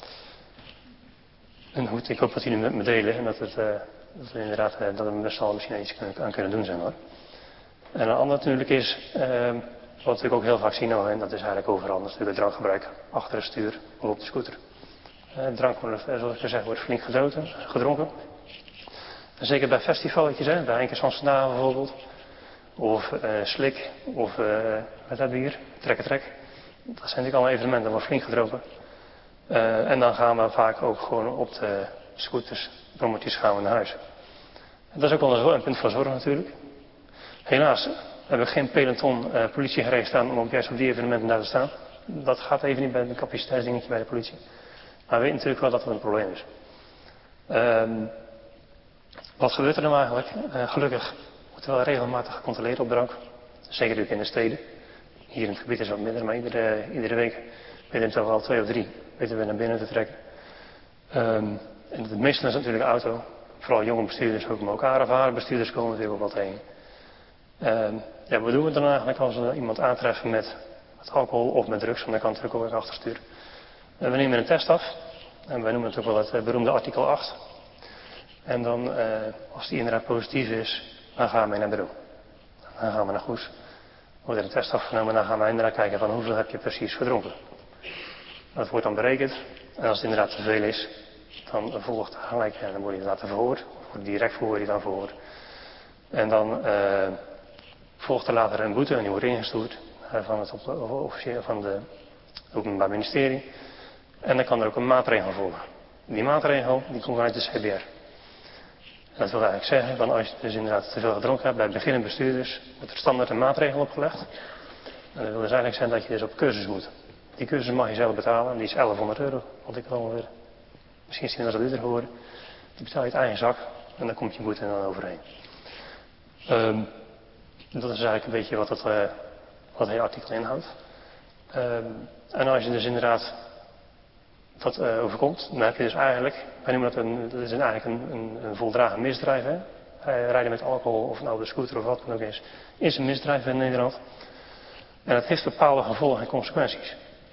en goed, ik hoop dat jullie met me delen. En dat, het, uh, dat we inderdaad, uh, dat we best wel misschien iets aan kunnen doen zijn hoor. En een ander natuurlijk is, um, wat we natuurlijk ook heel vaak zien, en dat is eigenlijk overal, dat is natuurlijk het drankgebruik. Achter het stuur of op de scooter. Uh, drank wordt, zoals ik gezegd, wordt flink gedoten, gedronken. En zeker bij festivalletjes, hè, bij Heikenszandse Dagen bijvoorbeeld. Of uh, Slik, of uh, wat hebben we hier? Trek en Trek. Dat zijn natuurlijk allemaal evenementen, er wordt flink gedronken. Uh, en dan gaan we vaak ook gewoon op de scooters, promotjes gaan we naar huis. En dat is ook wel een, een punt van zorg natuurlijk. Helaas hebben we geen peloton uh, politie gereden staan om ook juist op die evenementen daar te staan. Dat gaat even niet bij een capaciteitsdingetje bij de politie. Maar we weten natuurlijk wel dat dat een probleem is. Um, wat gebeurt er nou eigenlijk? Uh, gelukkig wordt er wel regelmatig gecontroleerd op drank. Zeker natuurlijk in de steden. Hier in het gebied is het wat minder, maar iedere, iedere week ben je er toch wel twee of drie weten we naar binnen te trekken. Um, en het meeste is natuurlijk de auto. Vooral jonge bestuurders ook met elkaar ervaren. Bestuurders komen natuurlijk ook wat heen. Um, ja, wat doen we dan eigenlijk als we iemand aantreffen met, met alcohol of met drugs? Want dan kan het natuurlijk ook achtersturen. Uh, we nemen een test af. En wij noemen het ook wel het uh, beroemde artikel acht. En dan, uh, als die inderdaad positief is, dan gaan we naar bureau. Dan gaan we naar Goes. Wordt er een test afgenomen en dan gaan wij inderdaad kijken van hoeveel heb je precies gedronken. Dat wordt dan berekend. En als het inderdaad te veel is, dan volgt gelijk, ja, dan word je inderdaad verhoord. Of wordt direct verhoord je dan verhoord. En dan uh, volgt er later een boete en die wordt ingestuurd uh, van het officier van de Openbaar Ministerie. En dan kan er ook een maatregel volgen. Die maatregel die komt vanuit de C B R. En dat wil eigenlijk zeggen, van als je dus inderdaad te veel gedronken hebt bij beginnende bestuurders, wordt er standaard een maatregel opgelegd. En dat wil dus eigenlijk zijn dat je dus op cursus moet. Die cursus mag je zelf betalen, die is elfhonderd euro, wat ik al weer misschien zien als dat duurder horen. Die betaal je uit eigen zak en dan komt je boete dan overheen. Um, dat is eigenlijk een beetje wat het, uh, wat het artikel inhoudt. Um, en als je dus inderdaad dat uh, overkomt, dan heb je dus eigenlijk, wij noemen dat een, dat is een, eigenlijk een, een, een voldragen misdrijf. Hè? Rijden met alcohol of een oude scooter of wat dan ook is, is een misdrijf in Nederland. En dat heeft bepaalde gevolgen en consequenties.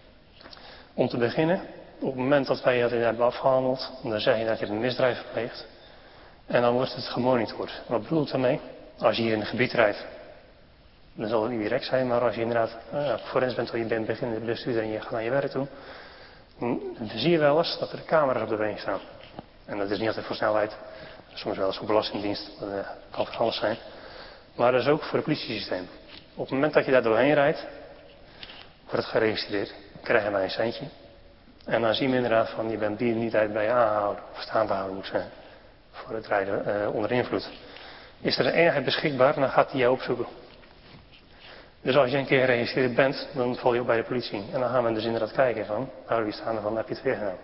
Om te beginnen, op het moment dat wij dat hebben afgehandeld, dan zeg je dat je een misdrijf gepleegd. En dan wordt het gemonitord. Wat bedoel ik daarmee? Als je hier in een gebied rijdt, dan zal het niet direct zijn, maar als je inderdaad uh, forens bent, of je bent beginnende bestuurder en je gaat naar je werk toe, dan zie je wel eens dat er camera's op de weg staan. En dat is niet altijd voor snelheid, soms wel eens voor belastingdienst, dat uh, kan voor alles zijn. Maar dat is ook voor het politiesysteem. Op het moment dat je daar doorheen rijdt, wordt het geregistreerd, krijgen wij een centje. En dan zien we inderdaad van, je bent die niet uit bij je aanhouden, of staande houden moet zijn, voor het rijden uh, onder invloed. Is er een eenheid beschikbaar, dan gaat die jou opzoeken. Dus als je een keer geregistreerd bent, dan val je op bij de politie. En dan gaan we dus inderdaad kijken van, houden we staan van, heb je het weer gedaan?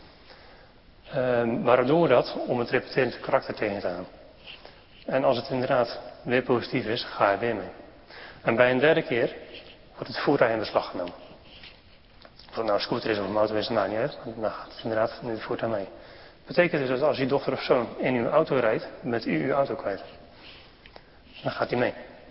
Uh, waarom doen we dat? Om het repeterend karakter tegen te gaan. En als het inderdaad weer positief is, ga je weer mee. En bij een derde keer wordt het voertuig in beslag genomen. Of het nou een scooter is of een auto is, maakt niet uit. Dan gaat het inderdaad nu het voertuig mee. Dat betekent dus dat als je dochter of zoon in uw auto rijdt, bent u uw auto kwijt. Dan gaat hij mee.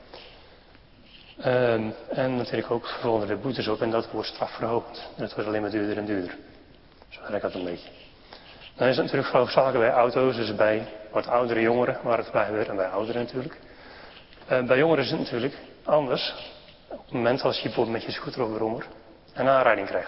Um, en natuurlijk ook vervolgens de boetes op en dat wordt strafverhogend. Dat wordt alleen maar duurder en duurder. Zo werkt dat een beetje. Dan is het natuurlijk vooral zaken bij auto's, dus bij wat oudere jongeren, waar het bij gebeurt, en bij ouderen natuurlijk. Uh, bij jongeren is het natuurlijk anders. Op het moment als je bijvoorbeeld met je scooter of brommer een aanrijding krijgt.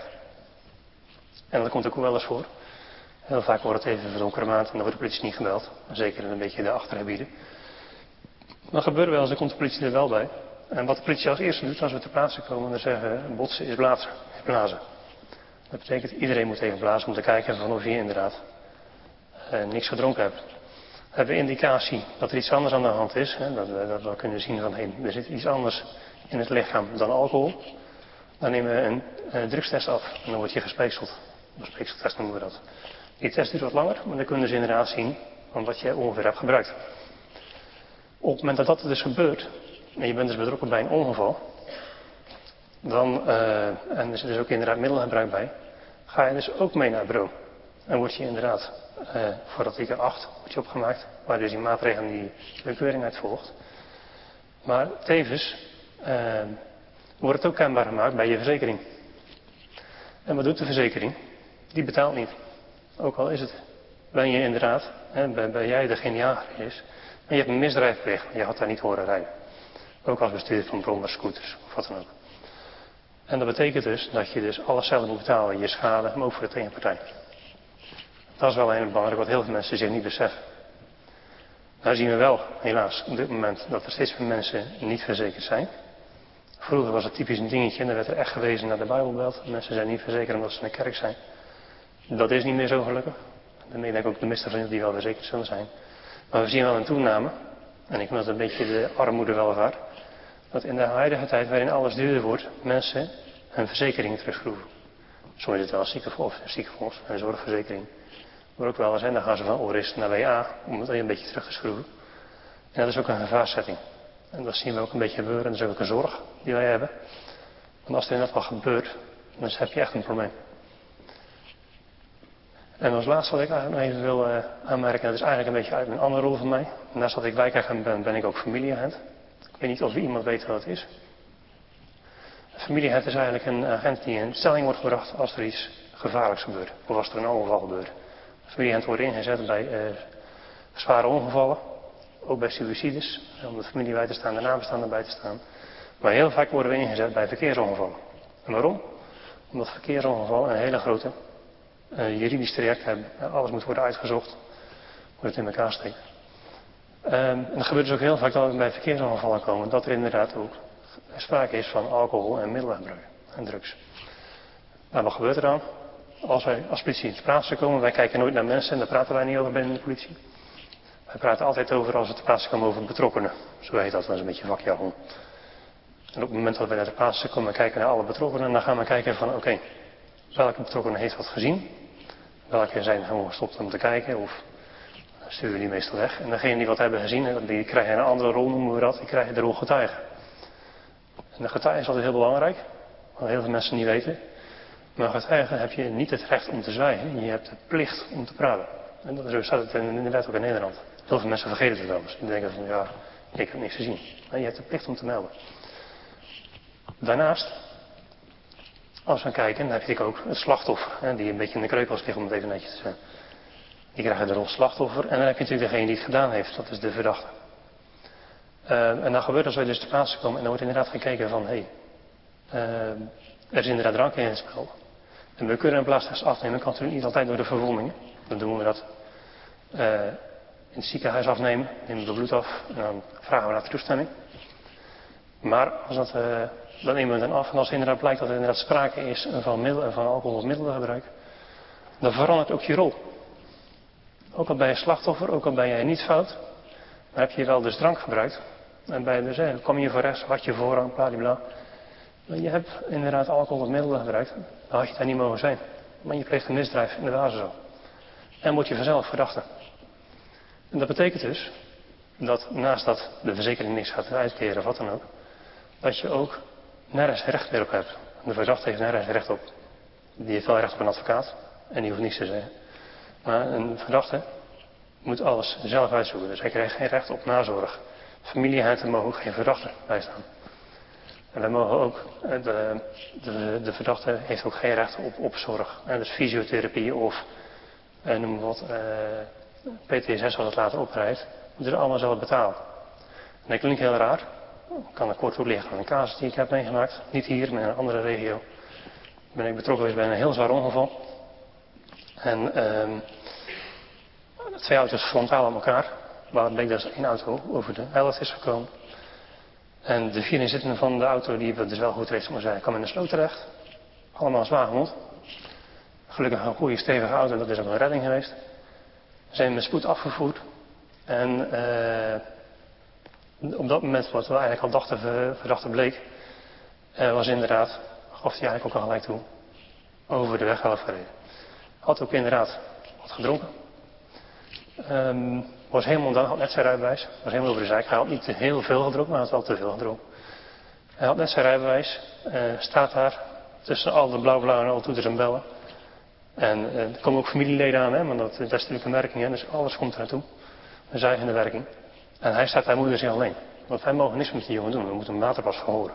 En dat komt ook wel eens voor. Heel vaak wordt het even verdonkere maand en dan wordt de politie niet gebeld. Zeker in een beetje de achtergebieden. Dan gebeurt wel eens, dan komt de politie er wel bij. En wat de politie als eerste doet als we ter plaatse komen, dan zeggen botsen is blazen. Is blazen. Dat betekent iedereen moet even blazen om te kijken van of je inderdaad eh, niks gedronken hebt. Hebben we indicatie dat er iets anders aan de hand is, hè, dat, we, dat we kunnen zien van hey, er zit iets anders in het lichaam dan alcohol. Dan nemen we een uh, drugstest af en dan word je gespeekseld. Een speekseltest noemen we dat. Die test duurt wat langer, maar dan kunnen ze inderdaad zien van wat je ongeveer hebt gebruikt. Op het moment dat dat dus gebeurt, en je bent dus betrokken bij een ongeval, dan, uh, en er zit dus ook inderdaad middelgebruik bij, ga je dus ook mee naar het bureau. En word je inderdaad, uh, voor artikel acht, wordt je opgemaakt, waar dus die maatregelen die bekeuring uit volgt. Maar tevens uh, wordt het ook kenbaar gemaakt bij je verzekering. En wat doet de verzekering? Die betaalt niet. Ook al is het, ben je inderdaad, hè, ben, ben jij degene die aangereden is, maar je hebt een misdrijf gepleegd, je had daar niet horen rijden. Ook als bestuurder van brommers, scooters of wat dan ook. En dat betekent dus dat je dus alles zelf moet betalen, je schade, maar ook voor de tegenpartij. Dat is wel heel belangrijk, wat heel veel mensen zich niet beseffen. Nou zien we wel, helaas, op dit moment dat er steeds meer mensen niet verzekerd zijn. Vroeger was het typisch een dingetje en dan werd er echt gewezen naar de Bijbelbelt. Mensen zijn niet verzekerd omdat ze in de kerk zijn. Dat is niet meer zo gelukkig. Dan denk ik ook de meeste vrienden die wel verzekerd zullen zijn. Maar we zien wel een toename, en ik noem dat een beetje de armoedewelvaart, dat in de huidige tijd waarin alles duurder wordt, mensen hun verzekeringen terugschroeven. Soms is het wel een ziekenfonds, een ziekenfonds, een zorgverzekering. Maar ook wel eens, en dan gaan ze van O R I S naar W A, om het een beetje terug te schroeven. En dat is ook een gevaarzetting. En dat zien we ook een beetje gebeuren, en dat is ook een zorg die wij hebben. Want als er inderdaad wat gebeurt, dan heb je echt een probleem. En als laatste wat ik eigenlijk nog even wil uh, aanmerken, dat is eigenlijk een beetje uit een andere rol van mij. Naast dat ik wijkagent ben, ben ik ook familieagent. Ik weet niet of iemand weet wat dat is. Een familieagent is eigenlijk een agent die in stelling wordt gebracht als er iets gevaarlijks gebeurt. Of als er een ongeval gebeurt. Een familieagent wordt ingezet bij uh, zware ongevallen. Ook bij suicides. Om de familie bij te staan, de nabestaanden bij te staan. Maar heel vaak worden we ingezet bij verkeersongevallen. En waarom? Omdat verkeersongevallen een hele grote uh, juridisch traject hebben. Alles moet worden uitgezocht. Moet het in elkaar steken. Um, en er gebeurt dus ook heel vaak dat we bij verkeersongevallen komen. Dat er inderdaad ook sprake is van alcohol en middelengebruik. En drugs. Nou, wat gebeurt er dan? Als wij als politie in het praten komen. Wij kijken nooit naar mensen. En daar praten wij niet over binnen de politie. Wij praten altijd over als we te plaatsen komen over betrokkenen. Zo heet dat. Dat is een beetje vakjargon. En op het moment dat wij naar de plaatsen komen, kijken naar alle betrokkenen, dan gaan we kijken van oké, okay, welke betrokkenen heeft wat gezien? Welke zijn gewoon gestopt om te kijken of sturen we die meestal weg? En degenen die wat hebben gezien, die krijgen een andere rol, noemen we dat, die krijgen de rol getuige. En de getuige is altijd heel belangrijk, wat heel veel mensen niet weten. Maar getuigen heb je niet het recht om te zwijgen, je hebt de plicht om te praten. En zo staat het inderdaad ook in Nederland. Heel veel mensen vergeten het wel eens. Die denken van ja, ik heb niks gezien. Maar je hebt de plicht om te melden. Daarnaast, als we kijken, dan heb je ook het slachtoffer, hè, die een beetje in de kreukels ligt om het even netjes te zeggen. Die krijgen de rol slachtoffer en dan heb je natuurlijk degene die het gedaan heeft, dat is de verdachte. Uh, en dan gebeurt als wij dus te plaatsen komen en dan wordt inderdaad gekeken van, hé, hey, uh, er is inderdaad drank in het spel. En we kunnen een blaastest afnemen, kan natuurlijk niet altijd door de verwondingen. Dan doen we dat uh, in het ziekenhuis afnemen, nemen we de bloed af en dan vragen we naar de toestemming. Maar als dat, uh, dan nemen we het dan af en als inderdaad blijkt dat er inderdaad sprake is van, middel, van alcohol of middelengebruik, dan verandert ook je rol. Ook al ben je slachtoffer, ook al ben jij niet fout, maar heb je wel dus drank gebruikt. En bij de zee, kom je voor rechts, had je voorrang, bladibla. Maar je hebt inderdaad alcohol of middelen gebruikt, dan had je daar niet mogen zijn. Maar je pleegt een misdrijf in de basis al. En word je vanzelf verdachte. En dat betekent dus, dat naast dat de verzekering niks gaat uitkeren of wat dan ook, dat je ook nergens recht meer op hebt. De verdachte heeft nergens recht op. Die heeft wel recht op een advocaat en die hoeft niets te zeggen. Maar een verdachte moet alles zelf uitzoeken. Dus hij krijgt geen recht op nazorg. Familieagenten mogen ook geen verdachte bijstaan. En wij mogen ook, de, de, de verdachte heeft ook geen recht op opzorg. Dus fysiotherapie of noem wat, uh, P T S S wat het later oprijdt. Moeten ze allemaal zelf betalen. En dat klinkt heel raar. Ik kan er kort toelichten aan een casus die ik heb meegemaakt. Niet hier, maar in een andere regio. Ben ik betrokken geweest bij een heel zwaar ongeval. En um, twee auto's frontaal aan elkaar. Waar bleek dat één auto over de helft is gekomen. En de vier inzittenden van de auto, die dus wel goed rechts maar zijn, kwam in de sloot terecht. Allemaal zwaar gewond. Gelukkig een goede stevige auto, dat is ook een redding geweest. Ze zijn met spoed afgevoerd. En uh, op dat moment, wat we eigenlijk al dachten verdachte bleek, uh, was inderdaad, gaf hij eigenlijk ook al gelijk toe, over de weg gereden. Had ook inderdaad wat gedronken. Um, was helemaal dan, had net zijn rijbewijs. Was helemaal over de zaak. Hij had niet heel veel gedronken, maar hij had wel te veel gedronken. Hij had net zijn rijbewijs. Uh, staat daar tussen al de blauw-blauw en alle toeters en bellen. En uh, er komen ook familieleden aan, hè, want dat, dat is natuurlijk een werking, hè, dus alles komt er naartoe. Een zuigende werking. En hij staat daar moeder zich alleen. Want wij mogen niks met die jongen doen, we moeten hem later pas verhoren.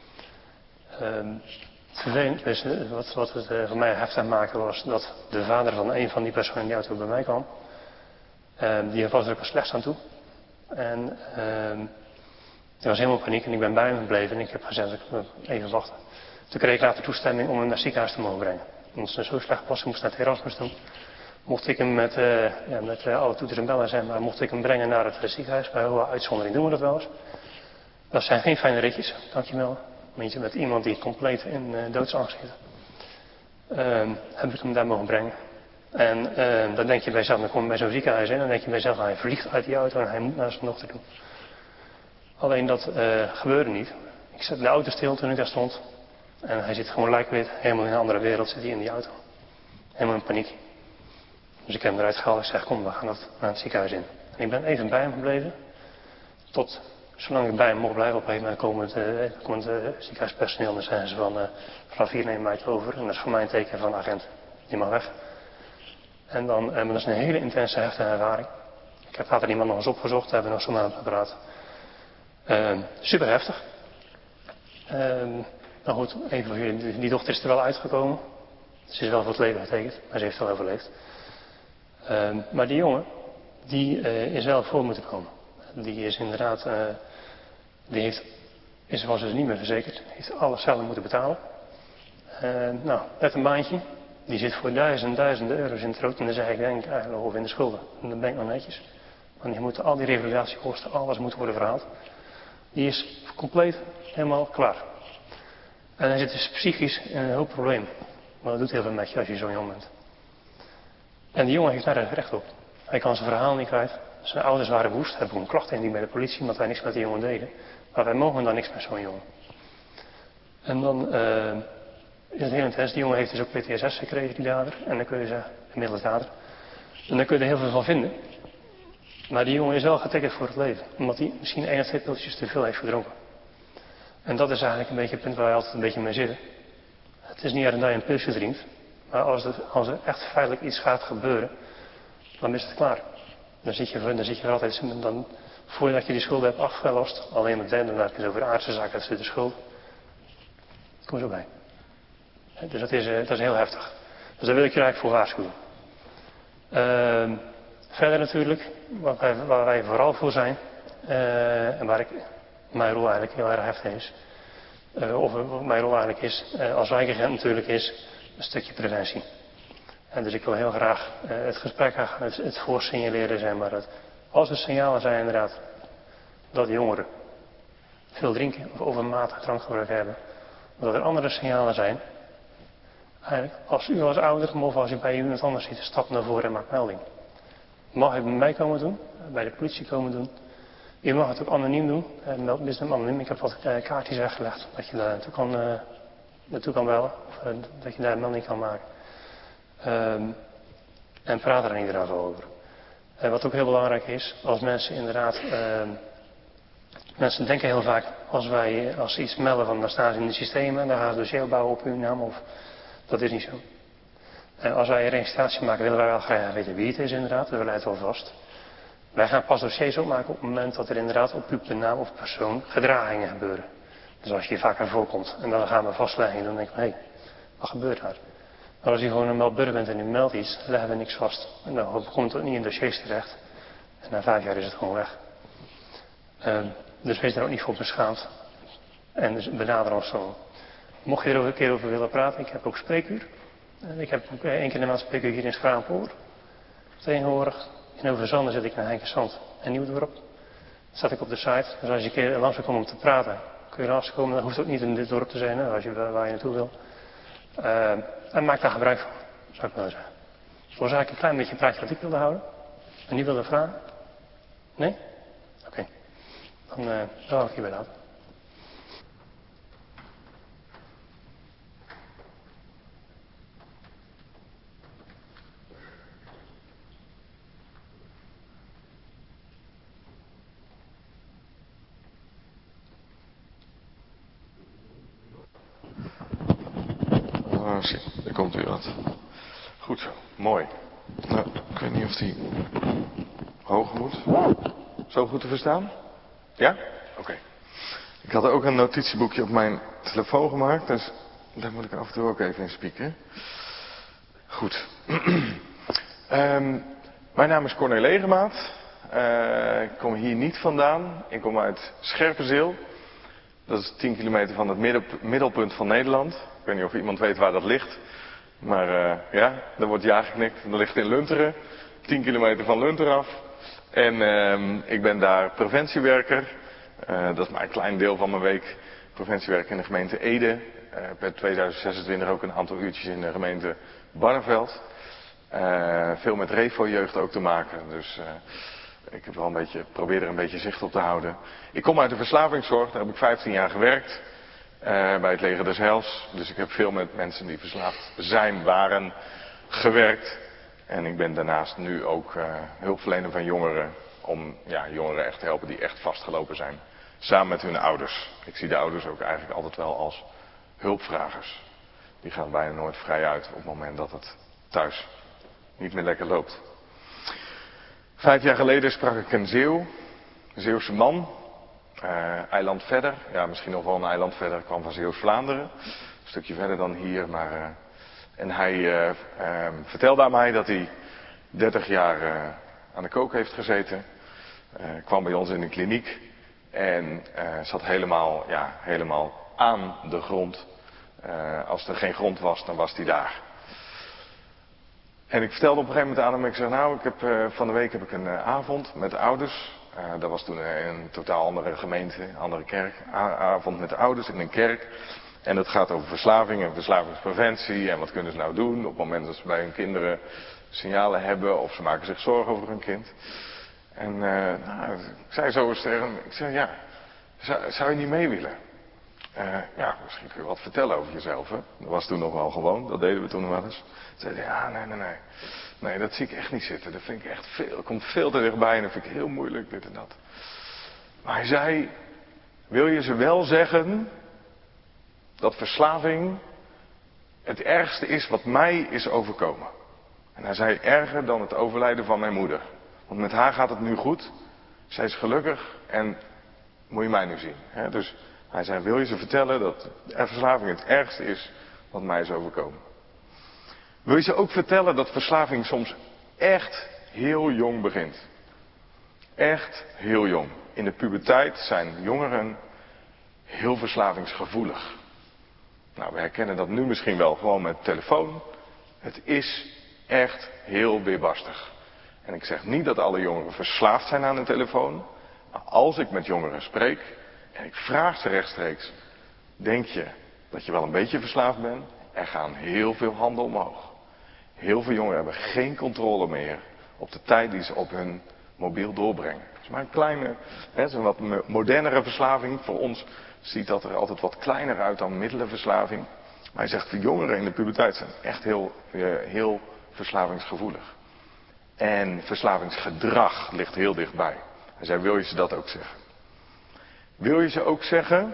Um, het vervelend is, wat, wat het uh, voor mij heftig maakte, was dat de vader van een van die personen in die auto bij mij kwam. Um, die was er ook slechts aan toe. En um, die was helemaal paniek en ik ben bij hem gebleven en ik heb gezegd, even wachten. Toen kreeg ik later toestemming om hem naar het ziekenhuis te mogen brengen. Omdat ze zo slecht was, moest naar het Erasmus toe. Mocht ik hem met, uh, ja, met uh, alle toeters en bellen zijn, maar mocht ik hem brengen naar het uh, ziekenhuis. Bij hoge uitzondering doen we dat wel eens. Dat zijn geen fijne ritjes, dankjewel. Meentje met iemand die compleet in uh, doodsangst zit. Uh, heb ik hem daar mogen brengen. En uh, dan denk je bij jezelf, dan kom je bij zo'n ziekenhuis in. Dan denk je bij jezelf, hij vliegt uit die auto en hij moet naar zijn dochter toe. Alleen dat uh, gebeurde niet. Ik zette de auto stil toen ik daar stond. En hij zit gewoon lijkwit, helemaal in een andere wereld zit hij in die auto. Helemaal in paniek. Dus ik heb hem eruit gehaald en ik zeg, kom, we gaan naar het ziekenhuis in. En ik ben even bij hem gebleven. Tot, zolang ik bij hem mocht blijven, op een gegeven moment komt het, uh, komt het uh, ziekenhuispersoneel en dan zeggen ze van, uh, vanaf hier nemen wij het over. En dat is voor mij een teken van agent, die mag weg. En dan, en dat is een hele intense, heftige ervaring. Ik heb later die man nog eens opgezocht, daar hebben we nog zo met hem gepraat. Uh, super heftig. Uh, nou goed, even voor jullie, die dochter is er wel uitgekomen. Ze is wel voor het leven getekend, maar ze heeft wel overleefd. Uh, maar die jongen, die uh, is wel voor moeten komen. Die is inderdaad, uh, die heeft, is was dus niet meer verzekerd. Heeft alles zelf moeten betalen. Uh, nou, net een baantje. Die zit voor duizend, duizenden euro's in het rood. En dan zeg ik, denk ik eigenlijk of in de schulden. En dan ben ik nog netjes. Want die moeten al die revalidatiekosten, alles moet worden verhaald. Die is compleet helemaal klaar. En hij zit dus psychisch in een hoop problemen. Maar dat doet heel veel met je als je zo jong bent. En die jongen heeft daar recht op. Hij kan zijn verhaal niet kwijt. Zijn ouders waren woest, hebben een klacht ingediend bij de politie, omdat wij niks met die jongen deden. Maar wij mogen dan niks met zo'n jongen. En dan uh, is het heel intens. Die jongen heeft dus ook P T S S gekregen, die dader. En dan kun je zeggen, inmiddels dader. En dan kun je er heel veel van vinden. Maar die jongen is wel getikkerd voor het leven. Omdat hij misschien één of twee pilletjes te veel heeft gedronken. En dat is eigenlijk een beetje het punt waar wij altijd een beetje mee zitten. Het is niet erg dat je een pilsje drinkt. Maar als er, als er echt feitelijk iets gaat gebeuren, dan is het klaar. Dan zit je, dan zit je er altijd, dan, voordat je die schuld hebt afgelost, alleen met derde, dan heb je het over aardse zaken, dat is de schuld. Kom zo bij. Dus dat is, dat is heel heftig. Dus daar wil ik je eigenlijk voor waarschuwen. Uh, verder natuurlijk, waar wij, waar wij vooral voor zijn, uh, en waar ik, mijn rol eigenlijk heel erg heftig is, uh, of wat mijn rol eigenlijk is, uh, als wijkagent natuurlijk is, een stukje preventie. En dus ik wil heel graag uh, het gesprek gaan, het, het voorsignaleren zijn, maar dat als er signalen zijn inderdaad dat jongeren veel drinken of overmatig drankgebruik hebben, dat er andere signalen zijn. Eigenlijk, als u als ouder of als u bij iemand anders ziet, stap naar voren en maak melding. Mag het bij mij komen doen, bij de politie komen doen. U mag het ook anoniem doen, meld business anoniem. Ik heb wat uh, kaartjes weggelegd, dat je daar naartoe kan, uh, naartoe kan bellen, of uh, dat je daar een melding kan maken. Um, en praat er inderdaad over. En wat ook heel belangrijk is, als mensen inderdaad, uh, mensen denken heel vaak, als wij, als ze iets melden van, dan staan ze in de systemen en dan gaan ze dossier opbouwen op hun naam, of dat is niet zo. En als wij een registratie maken, willen wij wel graag weten wie het is inderdaad, dat willen wij het wel vast. Wij gaan pas dossiers opmaken op het moment dat er inderdaad op uw naam of persoon gedragingen gebeuren. Dus als je hier vaker voorkomt en dan gaan we vastleggen, dan denk ik, hé, hey, wat gebeurt daar? Maar als u gewoon een meldburger bent en u meldt iets, dan leggen we niks vast. En dan komt het niet in dossiers terecht. En na vijf jaar is het gewoon weg. Uh, dus wees daar ook niet voor beschaamd. En dus benader ons zo. Mocht je er ook een keer over willen praten, ik heb ook spreekuur. En ik heb ook één keer in de maand spreekuur hier in Schraanpoort. Tegenwoordig in Overzanden zit ik naar Heinkensand en Nieuwdorp. Dat zet ik op de site. Dus als je een keer langs wil komen om te praten, kun je langskomen. Dat hoeft ook niet in dit dorp te zijn, hè, als je, waar je naartoe wil. Uh, en maak daar gebruik van, zou ik willen zeggen. Het was eigenlijk een klein beetje een praatje dat ik wilde houden. En niet wilde vragen. Nee? Oké. Okay. Dan, uh, dan hou ik hierbij laten. Oh, zie, daar komt weer wat. Goed zo, mooi. Nou, ik weet niet of die hoger moet. Zo goed te verstaan? Ja? Oké. Okay. Ik had ook een notitieboekje op mijn telefoon gemaakt, dus daar moet ik af en toe ook even in spieken. Goed. um, mijn naam is Corné Legemaat. Uh, ik kom hier niet vandaan. Ik kom uit Scherpenzeel. Dat is tien kilometer van het middelpunt van Nederland. Ik weet niet of iemand weet waar dat ligt. Maar uh, ja, er wordt ja geknikt. Dat ligt in Lunteren. tien kilometer van Lunteren af. En uh, ik ben daar preventiewerker. Uh, dat is maar een klein deel van mijn week. Preventiewerker in de gemeente Ede. Uh, per tweeduizend zesentwintig ook een aantal uurtjes in de gemeente Barneveld. Uh, veel met Revo-jeugd ook te maken. Dus uh, ik heb wel een beetje, probeer er een beetje zicht op te houden. Ik kom uit de verslavingszorg. Daar heb ik vijftien jaar gewerkt. Uh, bij het Leger des Heils. Dus ik heb veel met mensen die verslaafd zijn, waren, gewerkt. En ik ben daarnaast nu ook uh, hulpverlener van jongeren. Om ja, jongeren echt te helpen die echt vastgelopen zijn. Samen met hun ouders. Ik zie de ouders ook eigenlijk altijd wel als hulpvragers. Die gaan bijna nooit vrij uit op het moment dat het thuis niet meer lekker loopt. Vijf jaar geleden sprak ik een Zeeuw, een Zeeuwse man, uh, eiland verder, ja misschien nog wel een eiland verder, kwam van Zeeuws-Vlaanderen, een stukje verder dan hier, maar uh, en hij uh, uh, vertelde aan mij dat hij dertig jaar uh, aan de kook heeft gezeten, uh, kwam bij ons in de kliniek en uh, zat helemaal, ja, helemaal aan de grond. Uh, als er geen grond was, dan was hij daar. En ik vertelde op een gegeven moment aan hem, ik zeg nou, ik heb, uh, van de week heb ik een uh, avond met ouders. Uh, dat was toen in een totaal andere gemeente, een andere kerk. A- avond met ouders in een kerk. En dat gaat over verslaving en verslavingspreventie. En wat kunnen ze nou doen op het moment dat ze bij hun kinderen signalen hebben. Of ze maken zich zorgen over hun kind. En uh, nou, ik zei zo eens tegen hem, ik zei ja, zou, zou je niet mee willen? Uh, ja, misschien kun je wat vertellen over jezelf, hè? Dat was toen nog wel gewoon, dat deden we toen nog wel eens. Toen zei hij, ja, nee, nee, nee. Nee, dat zie ik echt niet zitten. Dat vind ik echt veel, dat komt veel te dichtbij en dat vind ik heel moeilijk, dit en dat. Maar hij zei, wil je ze wel zeggen dat verslaving het ergste is wat mij is overkomen? En hij zei, erger dan het overlijden van mijn moeder. Want met haar gaat het nu goed. Zij is gelukkig en moet je mij nu zien. Hè? Dus hij zei, wil je ze vertellen dat verslaving het ergste is wat mij is overkomen? Wil je ze ook vertellen dat verslaving soms echt heel jong begint? Echt heel jong. In de puberteit zijn jongeren heel verslavingsgevoelig. Nou, we herkennen dat nu misschien wel gewoon met telefoon. Het is echt heel weerbarstig. En ik zeg niet dat alle jongeren verslaafd zijn aan een telefoon. Maar als ik met jongeren spreek en ik vraag ze rechtstreeks, denk je dat je wel een beetje verslaafd bent? Er gaan heel veel handen omhoog. Heel veel jongeren hebben geen controle meer op de tijd die ze op hun mobiel doorbrengen. Het is maar een kleine, hè, het is een wat modernere verslaving. Voor ons ziet dat er altijd wat kleiner uit dan middelenverslaving. Maar hij zegt, de jongeren in de puberteit zijn echt heel, heel verslavingsgevoelig. En verslavingsgedrag ligt heel dichtbij. Hij zei, wil je ze dat ook zeggen? Wil je ze ook zeggen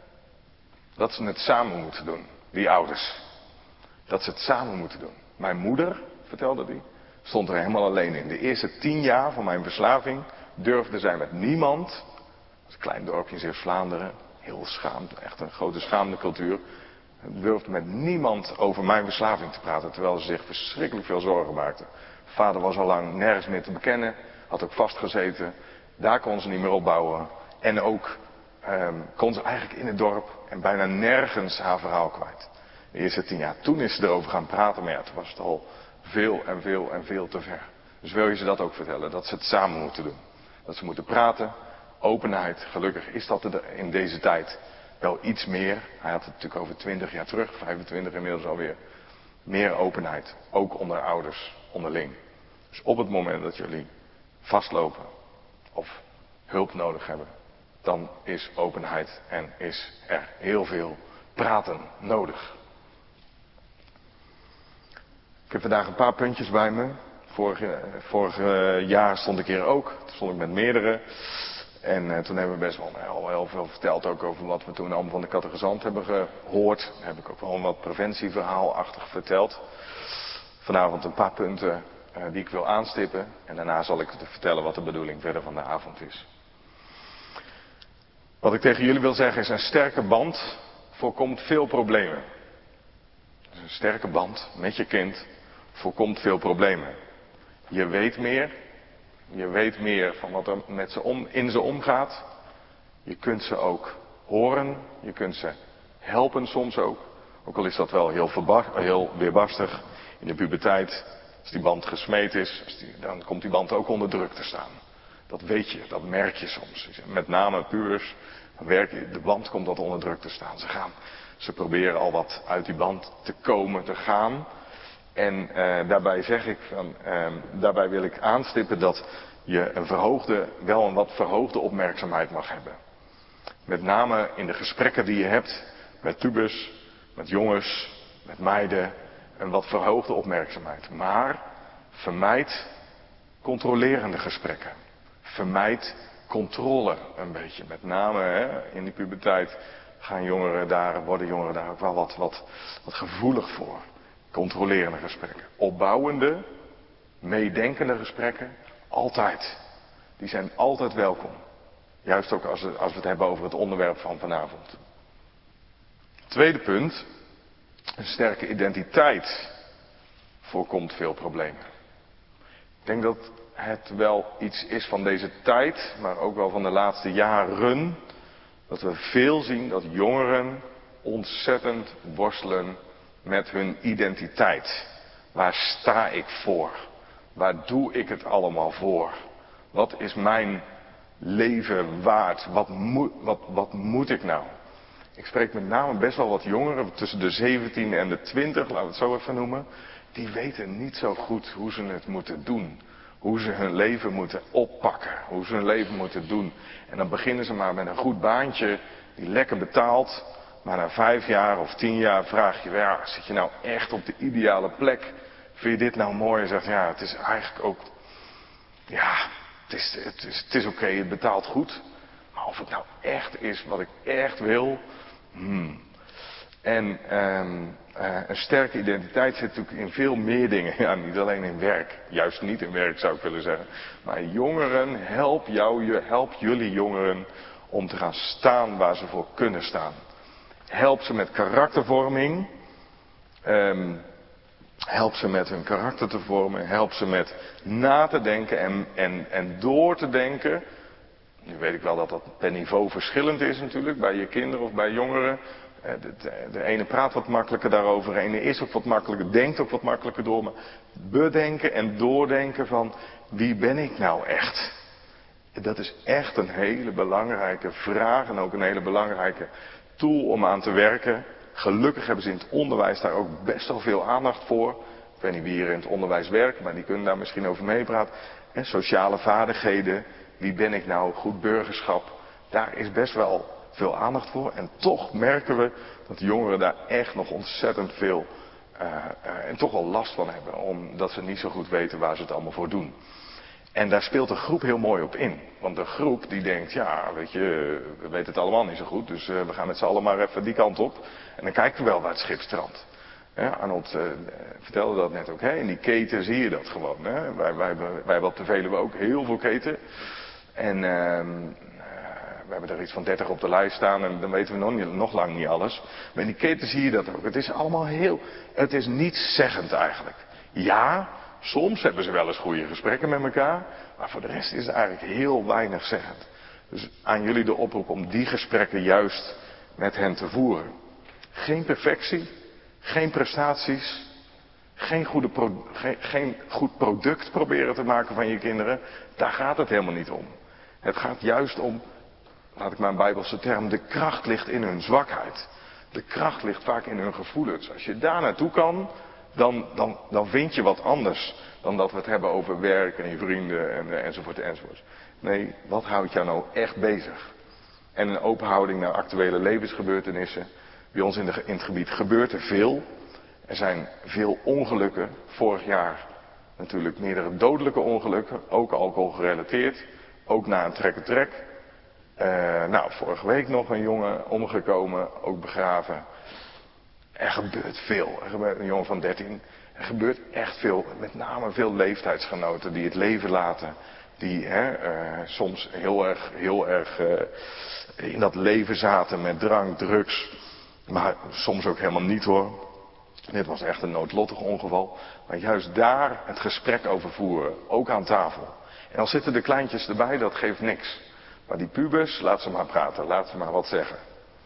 dat ze het samen moeten doen, die ouders? Dat ze het samen moeten doen. Mijn moeder, vertelde hij, stond er helemaal alleen in. De eerste tien jaar van mijn verslaving durfde zij met niemand, dat is een klein dorpje in Zeeuws-Vlaanderen, heel schaamd, echt een grote schaamde cultuur, durfde met niemand over mijn verslaving te praten, terwijl ze zich verschrikkelijk veel zorgen maakte. Vader was al lang nergens meer te bekennen, had ook vastgezeten, daar kon ze niet meer opbouwen. En ook um, kon ze eigenlijk in het dorp en bijna nergens haar verhaal kwijt. De eerste tien jaar. Toen is ze erover gaan praten, maar ja, toen was het al veel en veel en veel te ver. Dus wil je ze dat ook vertellen, dat ze het samen moeten doen. Dat ze moeten praten, openheid, gelukkig is dat er in deze tijd wel iets meer. Hij had het natuurlijk over twintig jaar terug, vijfentwintig inmiddels alweer. Meer openheid, ook onder ouders, onderling. Dus op het moment dat jullie vastlopen of hulp nodig hebben, dan is openheid en is er heel veel praten nodig. Ik heb vandaag een paar puntjes bij me. Vorig, vorig jaar stond ik hier ook. Toen stond ik met meerdere. En uh, toen hebben we best wel heel, heel veel verteld ook over wat we toen allemaal van de catechizant hebben gehoord. Daar heb ik ook wel een wat preventieverhaalachtig verteld. Vanavond een paar punten uh, die ik wil aanstippen. En daarna zal ik vertellen wat de bedoeling verder van de avond is. Wat ik tegen jullie wil zeggen is, een sterke band voorkomt veel problemen. Dus een sterke band met je kind voorkomt veel problemen. Je weet meer. Je weet meer van wat er met ze om, in ze omgaat. Je kunt ze ook horen. Je kunt ze helpen soms ook. Ook al is dat wel heel, verbar, heel weerbarstig. In de puberteit, als die band gesmeed is, als die, dan komt die band ook onder druk te staan. Dat weet je, dat merk je soms. Met name pubers, dan werk je, de band komt wat onder druk te staan. Ze gaan, ze proberen al wat uit die band te komen, te gaan. En uh, daarbij zeg ik, van, uh, daarbij wil ik aanstippen dat je een verhoogde, wel een wat verhoogde opmerkzaamheid mag hebben. Met name in de gesprekken die je hebt met pubers, met jongens, met meiden, een wat verhoogde opmerkzaamheid. Maar vermijd controlerende gesprekken. Vermijd controle een beetje. Met name hè, in die puberteit gaan jongeren daar, worden jongeren daar ook wel wat, wat, wat gevoelig voor. Controlerende gesprekken. Opbouwende, meedenkende gesprekken, altijd. Die zijn altijd welkom. Juist ook als we, als we het hebben over het onderwerp van vanavond. Tweede punt. Een sterke identiteit voorkomt veel problemen. Ik denk dat het wel iets is van deze tijd, maar ook wel van de laatste jaren, dat we veel zien dat jongeren ontzettend worstelen met hun identiteit. Waar sta ik voor? Waar doe ik het allemaal voor? Wat is mijn leven waard? Wat moet, wat, wat moet ik nou? Ik spreek met name best wel wat jongeren, tussen de zeventien en de twintig, laten we het zo even noemen. Die weten niet zo goed hoe ze het moeten doen. Hoe ze hun leven moeten oppakken. Hoe ze hun leven moeten doen. En dan beginnen ze maar met een goed baantje, die lekker betaalt. Maar na vijf jaar of tien jaar vraag je, ja, zit je nou echt op de ideale plek? Vind je dit nou mooi? En zegt, ja, het is eigenlijk ook, ja, het is, het is, het is oké, het betaalt goed. Maar of het nou echt is wat ik echt wil, hmm. En um, uh, een sterke identiteit zit natuurlijk in veel meer dingen. Ja, niet alleen in werk. Juist niet in werk zou ik willen zeggen. Maar jongeren, help jou, help jullie jongeren om te gaan staan waar ze voor kunnen staan. Help ze met karaktervorming. Um, help ze met hun karakter te vormen. Help ze met na te denken en, en, en door te denken. Nu weet ik wel dat dat per niveau verschillend is natuurlijk. Bij je kinderen of bij jongeren. De, de, de ene praat wat makkelijker daarover. De ene is ook wat makkelijker. Denkt ook wat makkelijker door. Maar bedenken en doordenken van wie ben ik nou echt? Dat is echt een hele belangrijke vraag. En ook een hele belangrijke tool om aan te werken. Gelukkig hebben ze in het onderwijs daar ook best wel veel aandacht voor. Ik weet niet wie hier in het onderwijs werkt, maar die kunnen daar misschien over meepraten. En sociale vaardigheden. Wie ben ik nou? Goed burgerschap. Daar is best wel veel aandacht voor. En toch merken we dat jongeren daar echt nog ontzettend veel uh, uh, en toch wel last van hebben. Omdat ze niet zo goed weten waar ze het allemaal voor doen. En daar speelt de groep heel mooi op in. Want de groep die denkt, ja, weet je, we weten het allemaal niet zo goed. Dus uh, we gaan met z'n allen maar even die kant op. En dan kijken we wel waar het schip strandt. Ja, Arnold uh, vertelde dat net ook. Hè? In die keten zie je dat gewoon. Hè? Wij, wij, wij hebben op de Veluwe ook heel veel keten. En uh, we hebben er iets van dertig op de lijst staan en dan weten we nog, niet, nog lang niet alles. Maar in die keten zie je dat ook. Het is allemaal heel, het is nietszeggend eigenlijk. Ja, soms hebben ze wel eens goede gesprekken met elkaar. Maar voor de rest is het eigenlijk heel weinig zeggend. Dus aan jullie de oproep om die gesprekken juist met hen te voeren. Geen perfectie, geen prestaties, geen, goede pro, geen, geen goed product proberen te maken van je kinderen. Daar gaat het helemaal niet om. Het gaat juist om, laat ik maar een Bijbelse term, de kracht ligt in hun zwakheid. De kracht ligt vaak in hun gevoelens. Als je daar naartoe kan, dan, dan, dan vind je wat anders dan dat we het hebben over werk en je vrienden en, enzovoort enzovoort. Nee, wat houdt jou nou echt bezig? En een open houding naar actuele levensgebeurtenissen. Bij ons in, de, in het gebied gebeurt er veel. Er zijn veel ongelukken. Vorig jaar natuurlijk meerdere dodelijke ongelukken. Ook alcohol gerelateerd. Ook na een trek-en-trek. Uh, nou, vorige week nog een jongen omgekomen. Ook begraven. Er gebeurt veel. Er gebeurt een jongen van dertien. Er gebeurt echt veel. Met name veel leeftijdsgenoten die het leven laten. Die hè, uh, soms heel erg, heel erg uh, in dat leven zaten met drank, drugs. Maar soms ook helemaal niet hoor. Dit was echt een noodlottig ongeval. Maar juist daar het gesprek over voeren. Ook aan tafel. En dan zitten de kleintjes erbij, dat geeft niks. Maar die pubers, laat ze maar praten. Laat ze maar wat zeggen.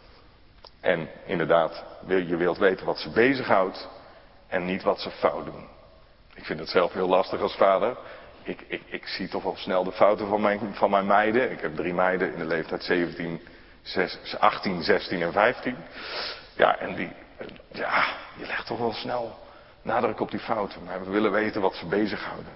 En inderdaad, je wilt weten wat ze bezighoudt. En niet wat ze fout doen. Ik vind het zelf heel lastig als vader. Ik, ik, ik zie toch wel snel de fouten van mijn, van mijn meiden. Ik heb drie meiden in de leeftijd zeventien, achttien, zestien en vijftien. Ja, en die, ja, je legt toch wel snel nadruk op die fouten. Maar we willen weten wat ze bezighouden.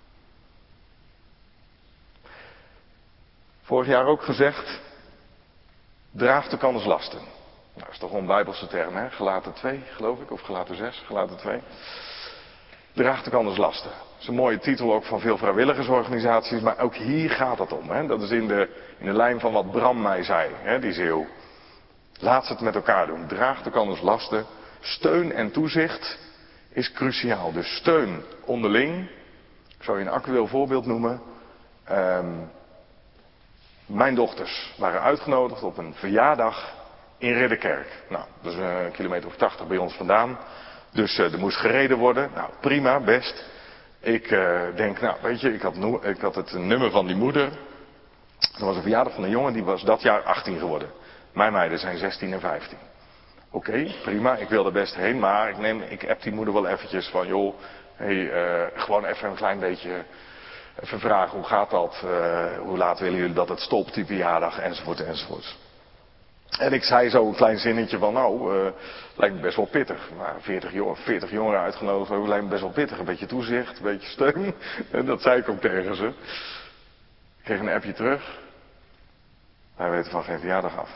Vorig jaar ook gezegd, draagt ook anders lasten. Nou, dat is toch wel een Bijbelse term, hè? Galaten twee, geloof ik, of Galaten zes, Galaten twee. Draagt ook anders lasten. Dat is een mooie titel ook van veel vrijwilligersorganisaties, maar ook hier gaat het om. Hè? Dat is in de, in de lijn van wat Bram mij zei, hè, die zeeuw. Laat ze het met elkaar doen. Draagt ook anders lasten. Steun en toezicht is cruciaal. Dus steun onderling Ik zal je een actueel voorbeeld noemen. Um, mijn dochters waren uitgenodigd op een verjaardag in Ridderkerk. Nou, dat is een kilometer of tachtig bij ons vandaan. Dus uh, er moest gereden worden. Nou, prima, best. Ik uh, denk, nou, weet je, ik had, no- ik had het nummer van die moeder. Er was een verjaardag van een jongen, die was dat jaar achttien geworden. Mijn meiden zijn zestien en vijftien. Oké, okay, prima, ik wil er best heen, maar ik neem, ik app die moeder wel eventjes van, joh, hey, uh, gewoon even een klein beetje, even vragen, hoe gaat dat, uh, hoe laat willen jullie dat het stopt, die verjaardag, enzovoort, enzovoort. En ik zei zo een klein zinnetje van, nou, uh, lijkt me best wel pittig. Maar veertig, jong, veertig jongeren uitgenodigd, dat lijkt me best wel pittig. Een beetje toezicht, een beetje steun. En dat zei ik ook tegen ze. Ik kreeg een appje terug. Wij weten van geen verjaardag af.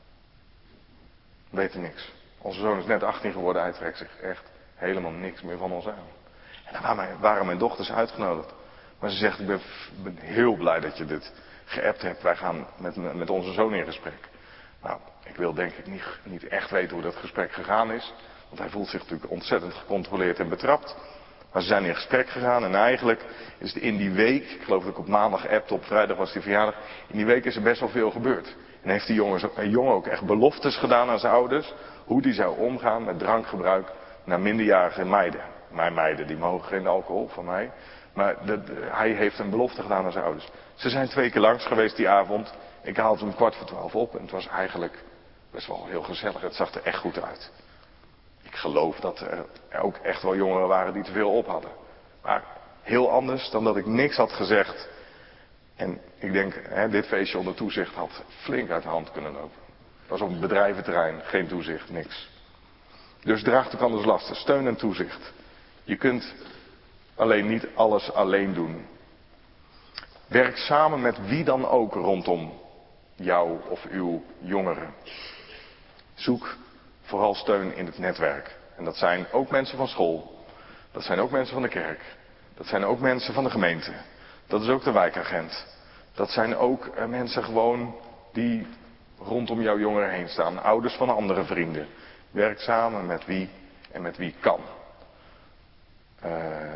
We weten niks. Onze zoon is net achttien geworden, hij trekt zich echt helemaal niks meer van ons aan. En dan waren mijn, waren mijn dochters uitgenodigd. Maar ze zegt, ik ben, ben heel blij dat je dit geappt hebt. Wij gaan met, met onze zoon in gesprek. Nou, ik wil denk ik niet, niet echt weten hoe dat gesprek gegaan is. Want hij voelt zich natuurlijk ontzettend gecontroleerd en betrapt. Maar ze zijn in gesprek gegaan en eigenlijk is het in die week, ik geloof dat ik op maandag appte, op vrijdag was die verjaardag. In die week is er best wel veel gebeurd. En heeft die jongen, een jongen ook echt beloftes gedaan aan zijn ouders. Hoe die zou omgaan met drankgebruik naar minderjarige meiden. Mijn meiden, die mogen geen alcohol van mij. Maar de, de, hij heeft een belofte gedaan aan zijn ouders. Ze zijn twee keer langs geweest die avond. Ik haalde hem kwart voor twaalf op en het was eigenlijk best wel heel gezellig. Het zag er echt goed uit. Ik geloof dat er ook echt wel jongeren waren die te veel op hadden. Maar heel anders dan dat ik niks had gezegd. En ik denk, hè, dit feestje onder toezicht had flink uit de hand kunnen lopen. Het was op een bedrijventerrein, geen toezicht, niks. Dus draag ook anders lasten, steun en toezicht. Je kunt alleen niet alles alleen doen. Werk samen met wie dan ook rondom jou of uw jongeren. Zoek vooral steun in het netwerk. En dat zijn ook mensen van school. Dat zijn ook mensen van de kerk. Dat zijn ook mensen van de gemeente. Dat is ook de wijkagent. Dat zijn ook uh, mensen gewoon die rondom jouw jongeren heen staan. Ouders van andere vrienden. Werk samen met wie en met wie kan. Uh,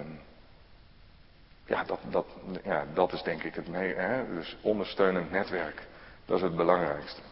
ja, dat, dat, ja, dat is denk ik het mee. Hè? Dus ondersteunend netwerk. Dat is het belangrijkste.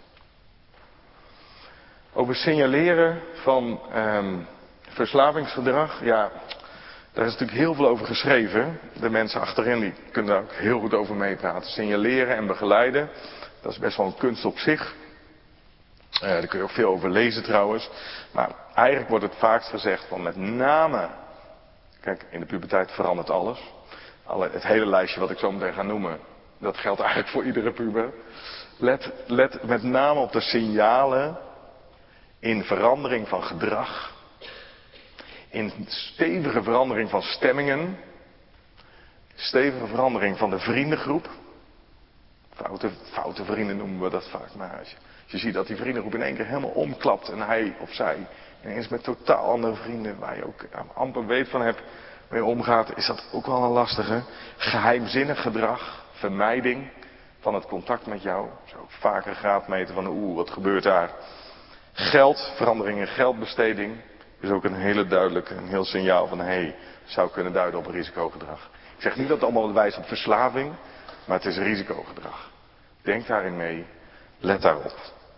Over signaleren van um, verslavingsgedrag. Ja, daar is natuurlijk heel veel over geschreven. De mensen achterin die kunnen daar ook heel goed over meepraten. Signaleren en begeleiden. Dat is best wel een kunst op zich. Uh, daar kun je ook veel over lezen trouwens. Maar eigenlijk wordt het vaakst gezegd van met name. Kijk, in de puberteit verandert alles. Alle, het hele lijstje wat ik zo meteen ga noemen. Dat geldt eigenlijk voor iedere puber. Let, let met name op de signalen. In verandering van gedrag. In stevige verandering van stemmingen. Stevige verandering van de vriendengroep. Foute, foute vrienden noemen we dat vaak. Maar als je, als je ziet dat die vriendengroep in één keer helemaal omklapt. En hij of zij ineens met totaal andere vrienden. Waar je ook amper weet van hebt. Mee omgaat. Is dat ook wel een lastige. Geheimzinnig gedrag. Vermijding van het contact met jou. Zo vaker graadmeten van oeh wat gebeurt daar. Geld, verandering in geldbesteding, is ook een hele duidelijke, een heel signaal van hé, hey, zou kunnen duiden op risicogedrag. Ik zeg niet dat het allemaal wijst op verslaving, maar het is risicogedrag. Denk daarin mee, let daarop.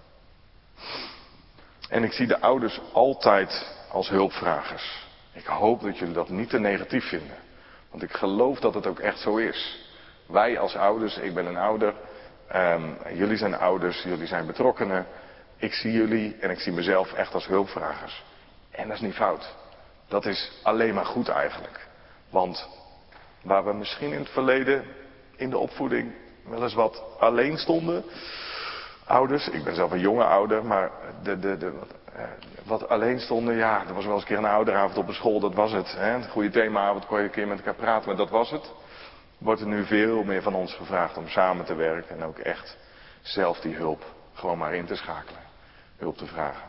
En ik zie de ouders altijd als hulpvragers. Ik hoop dat jullie dat niet te negatief vinden. Want ik geloof dat het ook echt zo is. Wij als ouders, ik ben een ouder, um, jullie zijn ouders, jullie zijn betrokkenen. Ik zie jullie en ik zie mezelf echt als hulpvragers. En dat is niet fout. Dat is alleen maar goed eigenlijk. Want waar we misschien in het verleden in de opvoeding wel eens wat alleen stonden. Ouders, ik ben zelf een jonge ouder, maar de, de, de, wat, eh, wat alleen stonden, ja, er was wel eens een keer een ouderavond op een school, dat was het. Hè? Een goede themaavond, kon je een keer met elkaar praten, maar dat was het. Wordt er nu veel meer van ons gevraagd om samen te werken en ook echt zelf die hulp gewoon maar in te schakelen. Hulp te vragen.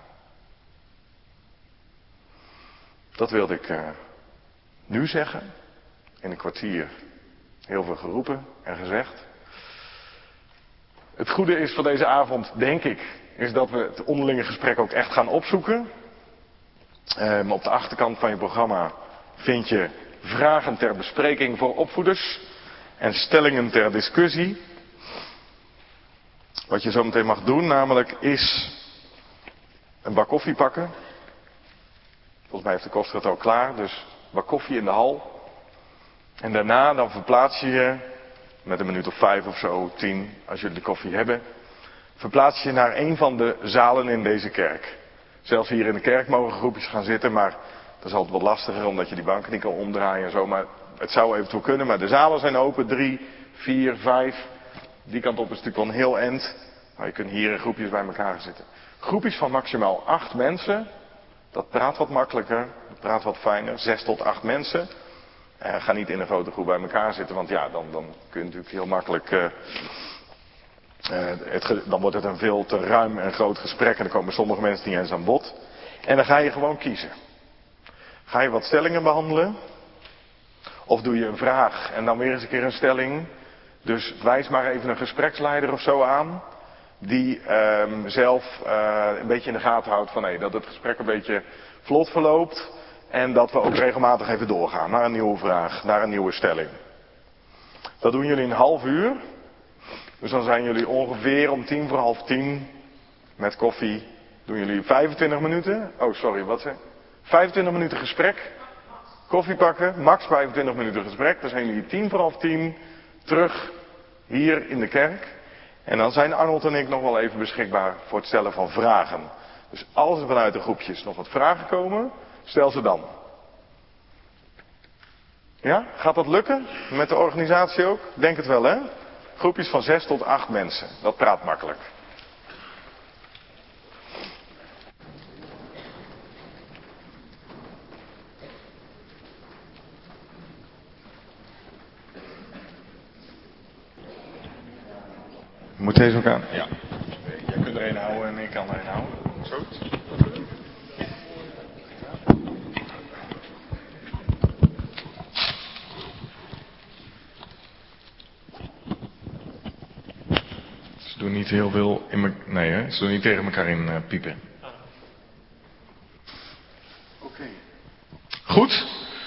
Dat wilde ik uh, nu zeggen. In een kwartier heel veel geroepen en gezegd. Het goede is van deze avond, denk ik, is dat we het onderlinge gesprek ook echt gaan opzoeken. Um, op de achterkant van je programma vind je vragen ter bespreking voor opvoeders en stellingen ter discussie. Wat je zo meteen mag doen namelijk is een bak koffie pakken. Volgens mij heeft de koster het al klaar, dus een bak koffie in de hal. En daarna dan verplaats je je, met een minuut of vijf of zo, tien, als jullie de koffie hebben, verplaats je je naar een van de zalen in deze kerk. Zelfs hier in de kerk mogen groepjes gaan zitten, maar dat is altijd wat lastiger omdat je die banken niet kan omdraaien en zo. Maar het zou eventueel kunnen, maar de zalen zijn open, drie, vier, vijf. Die kant op is natuurlijk wel een heel eind. Maar je kunt hier in groepjes bij elkaar zitten. Groepjes van maximaal acht mensen. Dat praat wat makkelijker, dat praat wat fijner. Zes tot acht mensen. Uh, ga niet in een grote groep bij elkaar zitten, want ja, dan, dan kun je natuurlijk heel makkelijk... Uh, uh, het, dan wordt het een veel te ruim en groot gesprek en dan komen sommige mensen niet eens aan bod. En dan ga je gewoon kiezen. Ga je wat stellingen behandelen? Of doe je een vraag en dan weer eens een keer een stelling? Dus wijs maar even een gespreksleider of zo aan. Die uh, zelf uh, een beetje in de gaten houdt van hey, dat het gesprek een beetje vlot verloopt. En dat we ook regelmatig even doorgaan naar een nieuwe vraag, naar een nieuwe stelling. Dat doen jullie een half uur. Dus dan zijn jullie ongeveer om tien voor half tien met koffie. Doen jullie vijfentwintig minuten. Oh sorry, wat zeg? vijfentwintig minuten gesprek. Koffie pakken, max vijfentwintig minuten gesprek. Dan zijn jullie tien voor half tien terug hier in de kerk. En dan zijn Arnold en ik nog wel even beschikbaar voor het stellen van vragen. Dus als er vanuit de groepjes nog wat vragen komen, stel ze dan. Ja, gaat dat lukken? Met de organisatie ook? Denk het wel, hè? Groepjes van zes tot acht mensen. Dat praat makkelijk. Moet deze ook aan? Ja. Jij kunt er een houden en ik kan er een houden. Zo. Ze doen niet heel veel in me... Nee, hè? Ze doen niet tegen elkaar in uh, piepen. Oké. Okay. Goed.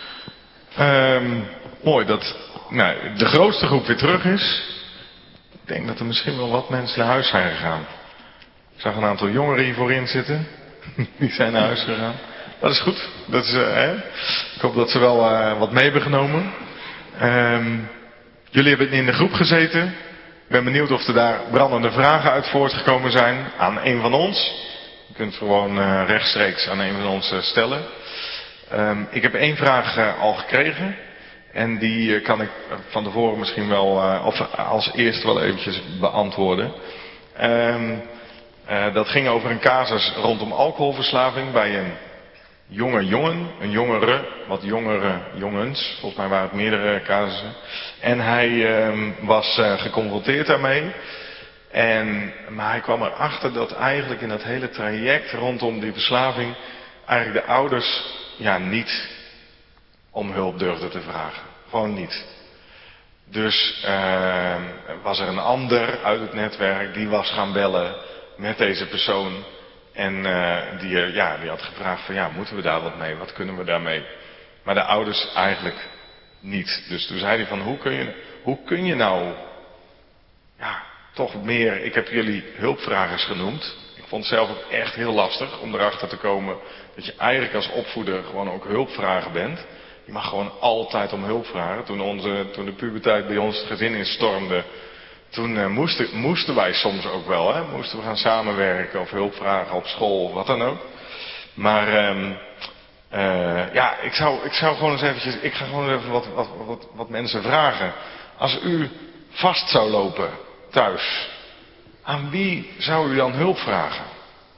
Um, mooi dat nou, de grootste groep weer terug is. Ik denk dat er misschien wel wat mensen naar huis zijn gegaan. Ik zag een aantal jongeren hier voorin zitten. Die zijn naar huis gegaan. Dat is goed. Dat is, uh, hè? Ik hoop dat ze wel uh, wat mee hebben genomen. Um, jullie hebben in de groep gezeten. Ik ben benieuwd of er daar brandende vragen uit voortgekomen zijn aan een van ons. Je kunt gewoon uh, rechtstreeks aan een van ons uh, stellen. Um, ik heb één vraag uh, al gekregen. En die uh, kan ik van tevoren misschien wel, uh, of als eerste wel eventjes beantwoorden. Um, uh, dat ging over een casus rondom alcoholverslaving bij een jonge jongen, een jongere, wat jongere jongens, volgens mij waren het meerdere casussen. En hij uh, was uh, geconfronteerd daarmee. En, maar hij kwam erachter dat eigenlijk in dat hele traject rondom die verslaving eigenlijk de ouders ja, niet om hulp durfden te vragen. Gewoon niet. Dus uh, was er een ander uit het netwerk die was gaan bellen met deze persoon. En uh, die, uh, ja, die had gevraagd van ja, moeten we daar wat mee? Wat kunnen we daarmee? Maar de ouders eigenlijk niet. Dus toen zei hij van hoe kun je, hoe kun je nou ja, toch meer, ik heb jullie hulpvragers genoemd. Ik vond het zelf ook echt heel lastig om erachter te komen dat je eigenlijk als opvoeder gewoon ook hulpvrager bent. Je mag gewoon altijd om hulp vragen. Toen, onze, toen de puberteit bij ons het gezin instormde, toen uh, moesten, moesten wij soms ook wel, hè? Moesten we gaan samenwerken of hulp vragen op school of wat dan ook. Maar um, uh, ja, ik zou, ik zou gewoon eens eventjes, ik ga gewoon even wat, wat, wat, wat mensen vragen. Als u vast zou lopen thuis, aan wie zou u dan hulp vragen?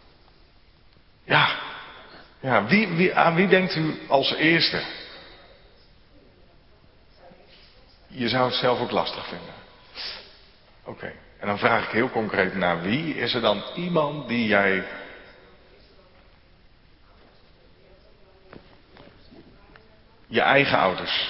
Ja, ja wie, wie, aan wie denkt u als eerste? Je zou het zelf ook lastig vinden. Oké, okay. En dan vraag ik heel concreet naar wie. Is er dan iemand die jij... Je eigen ouders.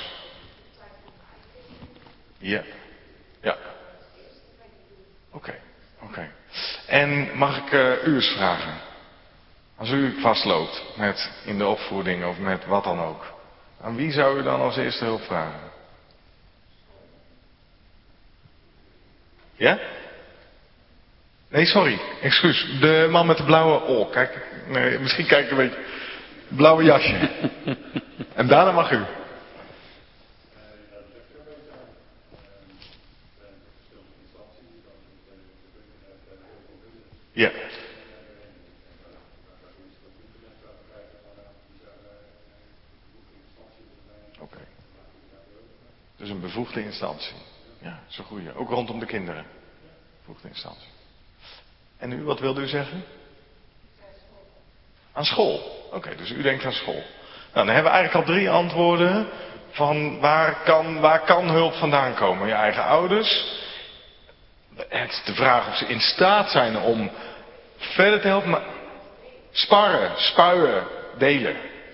Ja. Ja. Oké, okay. oké. Okay. En mag ik uh, u eens vragen? Als u vastloopt met in de opvoeding of met wat dan ook. Aan wie zou u dan als eerste hulp vragen? Ja? Nee, sorry. Excuus. De man met de blauwe... Oh, kijk. Nee, misschien kijk ik een beetje... Blauwe jasje. En daarna mag u. Ja. Oké. Okay. Dus een bevoegde instantie. Ja, dat is een goeie. Ook rondom de kinderen. Bevoegde instantie. En u, wat wilde u zeggen? Aan school. Oké, okay, dus u denkt aan school. Nou, dan hebben we eigenlijk al drie antwoorden van waar kan, waar kan hulp vandaan komen? Je eigen ouders. Het is de vraag of ze in staat zijn om verder te helpen. Maar sparren, spuien, delen.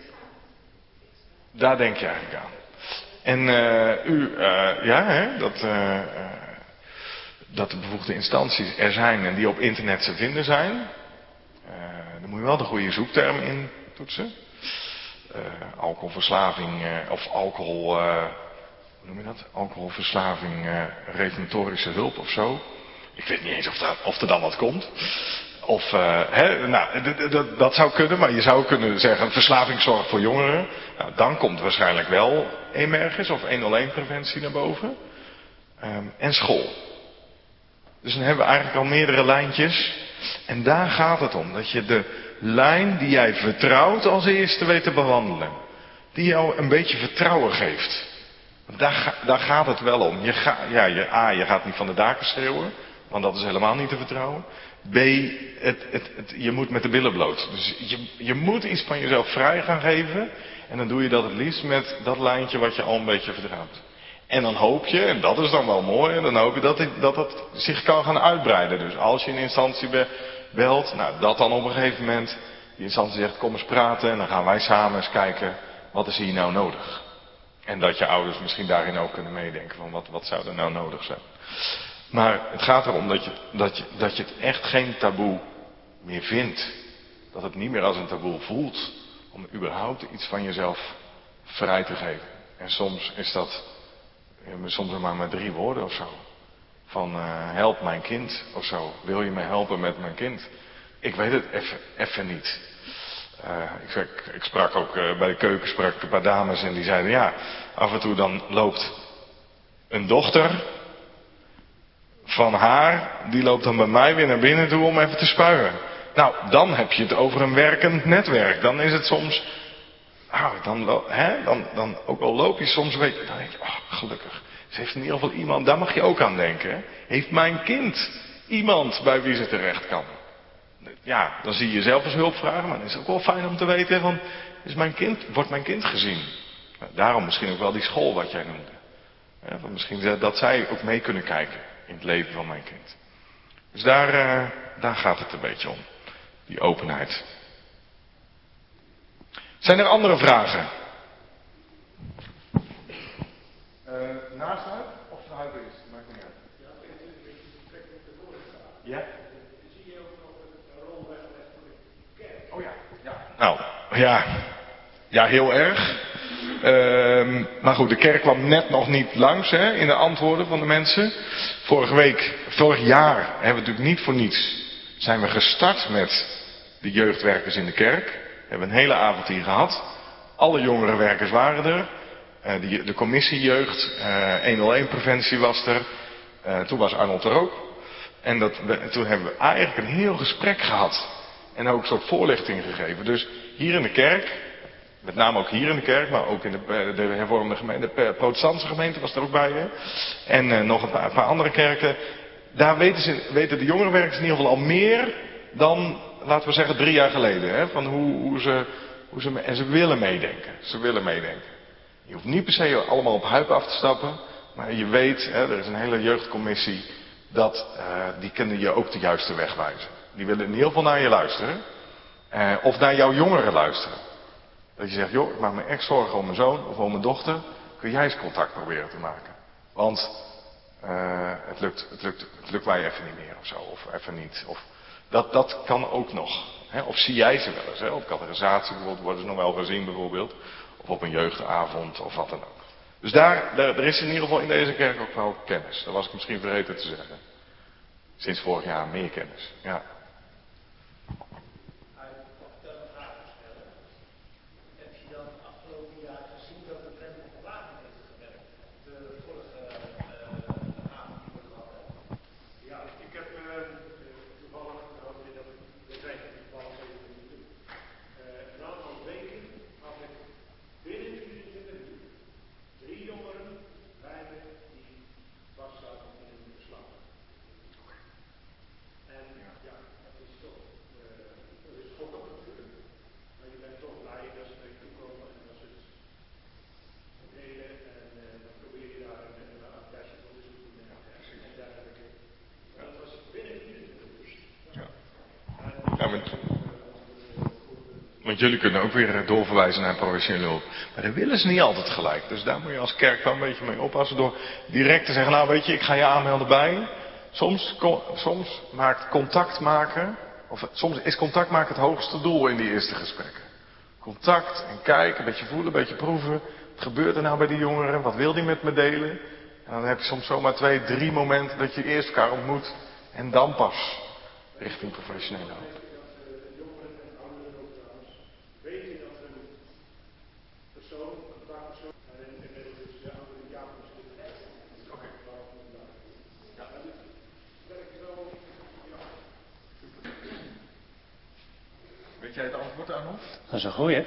Daar denk je eigenlijk aan. En uh, u, uh, ja, hè, dat, uh, uh, dat de bevoegde instanties er zijn en die op internet te vinden zijn. Uh, dan moet je wel de goede zoekterm in toetsen. Uh, alcoholverslaving uh, of alcohol, uh, hoe noem je dat? Alcoholverslaving, uh, reformatorische hulp of zo. Ik weet niet eens of, daar, of er dan wat komt. Of, uh, hè, nou, d- d- dat zou kunnen, maar je zou kunnen zeggen verslavingszorg voor jongeren. Nou, dan komt waarschijnlijk wel emergis of honderdéén preventie naar boven. Um, en school. Dus dan hebben we eigenlijk al meerdere lijntjes. En daar gaat het om. Dat je de lijn die jij vertrouwt als eerste weet te bewandelen. Die jou een beetje vertrouwen geeft. Daar, daar gaat het wel om. Je, ga, ja, je, A, je gaat niet van de daken schreeuwen. Want dat is helemaal niet te vertrouwen. B, het, het, het, je moet met de billen bloot. Dus je, je moet iets van jezelf vrij gaan geven. En dan doe je dat het liefst met dat lijntje wat je al een beetje vertrouwt. En dan hoop je, en dat is dan wel mooi, dan hoop je dat het, dat het zich kan gaan uitbreiden. Dus als je een instantie be, belt, nou dat dan op een gegeven moment, die instantie zegt kom eens praten en dan gaan wij samen eens kijken, wat is hier nou nodig? En dat je ouders misschien daarin ook kunnen meedenken van wat, wat zou er nou nodig zijn. Maar het gaat erom dat je, dat, je, dat je het echt geen taboe meer vindt. Dat het niet meer als een taboe voelt om überhaupt iets van jezelf vrij te geven. En soms is dat ja, soms maar met drie woorden of zo. Van uh, help mijn kind of zo. Wil je me helpen met mijn kind? Ik weet het even, even niet. Uh, ik, ik, ik sprak ook uh, bij de keuken sprak ik een paar dames en die zeiden ja, af en toe dan loopt een dochter van haar, die loopt dan bij mij weer naar binnen toe om even te spuien. Nou, dan heb je het over een werkend netwerk. Dan is het soms, nou, dan, hè, dan, dan ook al loop je soms, weet je, dan denk je, oh, gelukkig. Ze heeft in ieder geval iemand, daar mag je ook aan denken. Hè? Heeft mijn kind iemand bij wie ze terecht kan? Ja, dan zie je zelf eens hulp vragen, maar dan is het ook wel fijn om te weten, van, is mijn kind, wordt mijn kind gezien? Nou, daarom misschien ook wel die school wat jij noemde. Ja, van misschien dat zij ook mee kunnen kijken in het leven van mijn kind. Dus daar, uh, daar gaat het een beetje om. Die openheid. Zijn er andere vragen? Uh, naast uit of de huid is? Maakt niet uit. Ja? Zie je ook nog een rol weggelegd voor de kerk? Oh ja. Ja. Nou, ja. Ja, heel erg. Uh, maar goed, de kerk kwam net nog niet langs hè, in de antwoorden van de mensen. Vorige week, vorig jaar hebben we natuurlijk niet voor niets. Zijn we gestart met de jeugdwerkers in de kerk. We hebben een hele avond hier gehad. Alle jongerenwerkers waren er. Uh, de, de commissie jeugd, uh, honderdéén preventie was er. Uh, toen was Arnold er ook. En dat, we, toen hebben we eigenlijk een heel gesprek gehad. En ook een soort voorlichting gegeven. Dus hier in de kerk, met name ook hier in de kerk, maar ook in de, de hervormde gemeente, de protestantse gemeente was er ook bij. Hè? En uh, nog een paar, een paar andere kerken. Daar weten, ze, weten de jongerenwerkers in ieder geval al meer dan, laten we zeggen, drie jaar geleden. Hè? Van hoe, hoe ze, hoe ze, en ze willen meedenken. Ze willen meedenken. Je hoeft niet per se allemaal op huip af te stappen. Maar je weet, hè, er is een hele jeugdcommissie. Dat, uh, die kunnen je ook de juiste weg wijzen. Die willen in ieder geval naar je luisteren. Uh, of naar jouw jongeren luisteren. Dat je zegt, joh, ik maak me echt zorgen om mijn zoon of om mijn dochter. Kun jij eens contact proberen te maken? Want uh, het, lukt, het, lukt, het lukt mij even niet meer of zo. Of even niet. Of, dat, dat kan ook nog. Hè? Of zie jij ze wel eens. Hè? Op categorisatie bijvoorbeeld worden ze nog wel gezien bijvoorbeeld. Of op een jeugdavond of wat dan ook. Dus daar, daar, er is in ieder geval in deze kerk ook wel kennis. Dat was ik misschien vergeten te zeggen. Sinds vorig jaar meer kennis. Ja. Ja, want, want jullie kunnen ook weer doorverwijzen naar professionele hulp. Maar dat willen ze niet altijd gelijk. Dus daar moet je als kerk wel een beetje mee oppassen. Door direct te zeggen, nou weet je, ik ga je aanmelden bij. Soms, soms maakt contact maken, of soms is contact maken het hoogste doel in die eerste gesprekken. Contact en kijken, een beetje voelen, een beetje proeven. Wat gebeurt er nou bij die jongeren? Wat wil die met me delen? En dan heb je soms zomaar twee, drie momenten dat je eerst elkaar ontmoet. En dan pas richting professionele hulp. Weet jij het antwoord aan of? Dat is een goeie.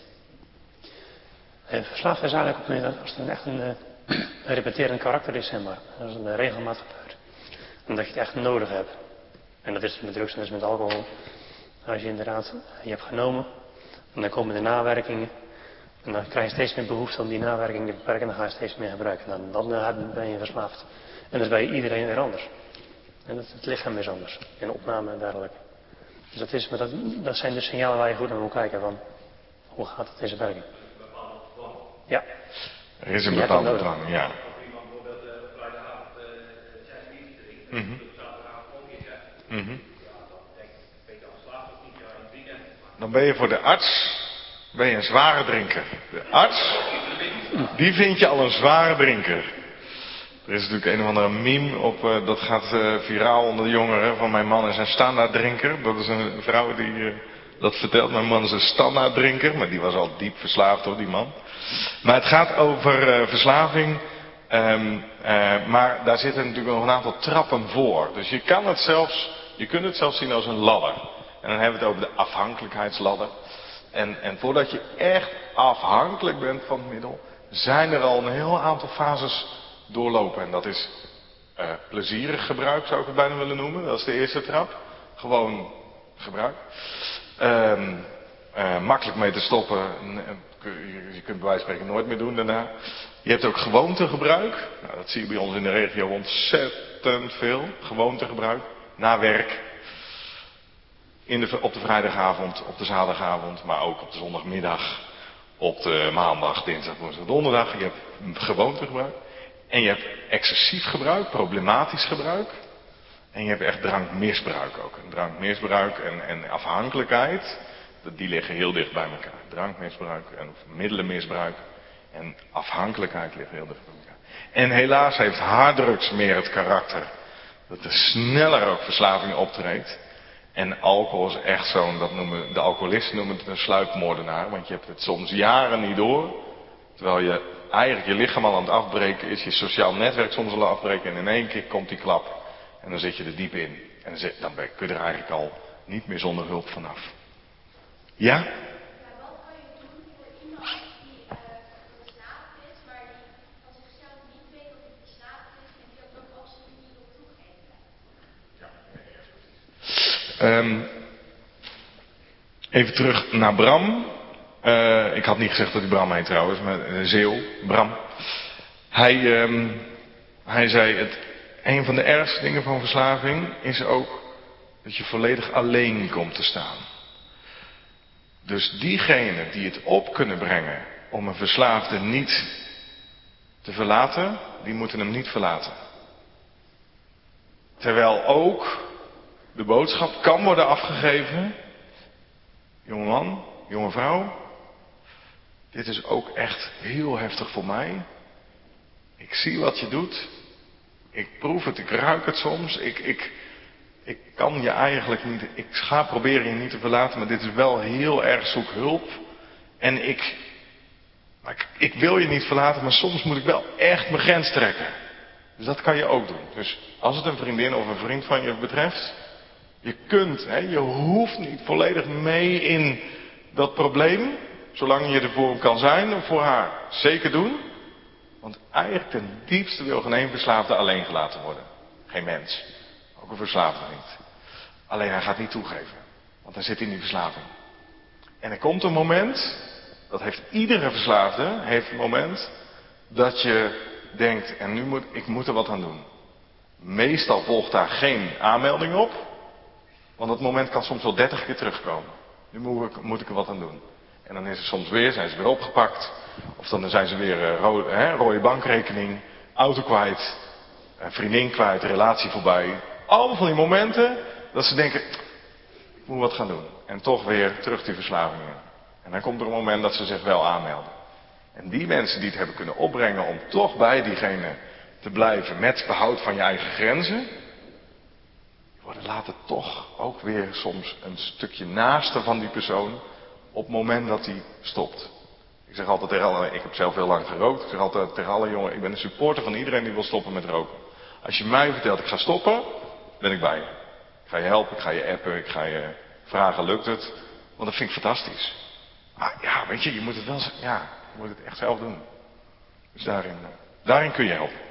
Verslaafd is eigenlijk ook meer als het echt een, een repeterend karakter is, zeg maar. Dat is een regelmatig gebeurt. Omdat je het echt nodig hebt. En dat is met drugs en dat is met alcohol. Als je inderdaad, je hebt genomen. En dan komen de nawerkingen. En dan krijg je steeds meer behoefte om die nawerking te beperken. En dan ga je steeds meer gebruiken. En dan, dan ben je verslaafd. En dat is bij iedereen weer anders. En het, het lichaam is anders. En opname en dergelijke. Dus dat, is, maar dat, dat zijn de signalen waar je goed naar moet kijken van hoe gaat het in zijn werking. Ja. Er is een bepaalde dwang, ja. Mm-hmm. Mm-hmm. Dan ben je voor de arts ben je een zware drinker. De arts, die vind je al een zware drinker. Er is natuurlijk een of andere meme op, uh, dat gaat uh, viraal onder de jongeren, van mijn man is een standaarddrinker. Dat is een vrouw die uh, dat vertelt. Mijn man is een standaarddrinker, maar die was al diep verslaafd hoor, die man. Maar het gaat over uh, verslaving, um, uh, maar daar zitten natuurlijk nog een aantal trappen voor. Dus je kan het zelfs, je kunt het zelfs zien als een ladder. En dan hebben we het over de afhankelijkheidsladder. En, en voordat je echt afhankelijk bent van het middel, zijn er al een heel aantal fases doorlopen. En dat is uh, plezierig gebruik, zou ik het bijna willen noemen. Dat is de eerste trap. Gewoon gebruik. Um, uh, makkelijk mee te stoppen. Je kunt bij wijze van spreken nooit meer doen daarna. Je hebt ook gewoontegebruik. Nou, dat zie je bij ons in de regio ontzettend veel. Gewoontegebruik. Na werk. In de, op de vrijdagavond, op de zaterdagavond, maar ook op de zondagmiddag. Op de maandag, dinsdag, woensdag, donderdag. Je hebt gewoontegebruik. En je hebt excessief gebruik, problematisch gebruik. En je hebt echt drankmisbruik ook. En drankmisbruik en, en afhankelijkheid, die liggen heel dicht bij elkaar. Drankmisbruik en middelenmisbruik en afhankelijkheid liggen heel dicht bij elkaar. En helaas heeft harddrugs meer het karakter dat er sneller ook verslaving optreedt. En alcohol is echt zo'n, dat noemen de alcoholisten noemen het een sluipmoordenaar. Want je hebt het soms jaren niet door. Terwijl je eigenlijk je lichaam al aan het afbreken is, je sociaal netwerk soms al afbreken. En in één keer komt die klap. En dan zit je er diep in. En dan kun je er eigenlijk al niet meer zonder hulp vanaf. Ja? Ja, wat kan je doen voor iemand die uh, verslaafd is, maar die van zichzelf niet weet dat hij verslaafd is en die dat ook absoluut niet wil toegeven? Ja, um, even terug naar Bram. Uh, ik had niet gezegd dat hij Bram heet trouwens, maar uh, Zeeuw, Bram. Hij, um, hij zei, het, een van de ergste dingen van verslaving is ook dat je volledig alleen komt te staan. Dus diegenen die het op kunnen brengen om een verslaafde niet te verlaten, die moeten hem niet verlaten. Terwijl ook de boodschap kan worden afgegeven, jonge man, jonge vrouw, dit is ook echt heel heftig voor mij. Ik zie wat je doet. Ik proef het, ik ruik het soms. Ik, ik, ik kan je eigenlijk niet, ik ga proberen je niet te verlaten, maar dit is wel heel erg zoek hulp. En ik, maar ik, ik wil je niet verlaten, maar soms moet ik wel echt mijn grens trekken. Dus dat kan je ook doen. Dus als het een vriendin of een vriend van je betreft, je kunt, hè, je hoeft niet volledig mee in dat probleem, zolang je er voor hem kan zijn of voor haar. Zeker doen. Want eigenlijk ten diepste wil geen verslaafde alleen gelaten worden. Geen mens. Ook een verslaafde niet. Alleen hij gaat niet toegeven. Want hij zit in die verslaving. En er komt een moment, dat heeft iedere verslaafde, heeft een moment, dat je denkt, en nu moet ik moet er wat aan doen. Meestal volgt daar geen aanmelding op. Want dat moment kan soms wel dertig keer terugkomen. Nu moet ik, moet ik er wat aan doen. En dan is het soms weer, zijn ze weer opgepakt. Of dan zijn ze weer uh, rode, hè, rode bankrekening, auto kwijt, uh, vriendin kwijt, relatie voorbij. Allemaal van die momenten dat ze denken, ik moet wat gaan doen. En toch weer terug die verslavingen. En dan komt er een moment dat ze zich wel aanmelden. En die mensen die het hebben kunnen opbrengen om toch bij diegene te blijven met behoud van je eigen grenzen, die worden later toch ook weer soms een stukje naaste van die persoon op het moment dat hij stopt. Ik zeg altijd tegen alle, ik heb zelf heel lang gerookt, ik zeg altijd tegen alle jongen, ik ben een supporter van iedereen die wil stoppen met roken. Als je mij vertelt ik ga stoppen, ben ik bij je. Ik ga je helpen, ik ga je appen, ik ga je vragen, lukt het? Want dat vind ik fantastisch. Maar ja, weet je, je moet het wel, ja, je moet het echt zelf doen. Dus daarin, daarin kun je helpen.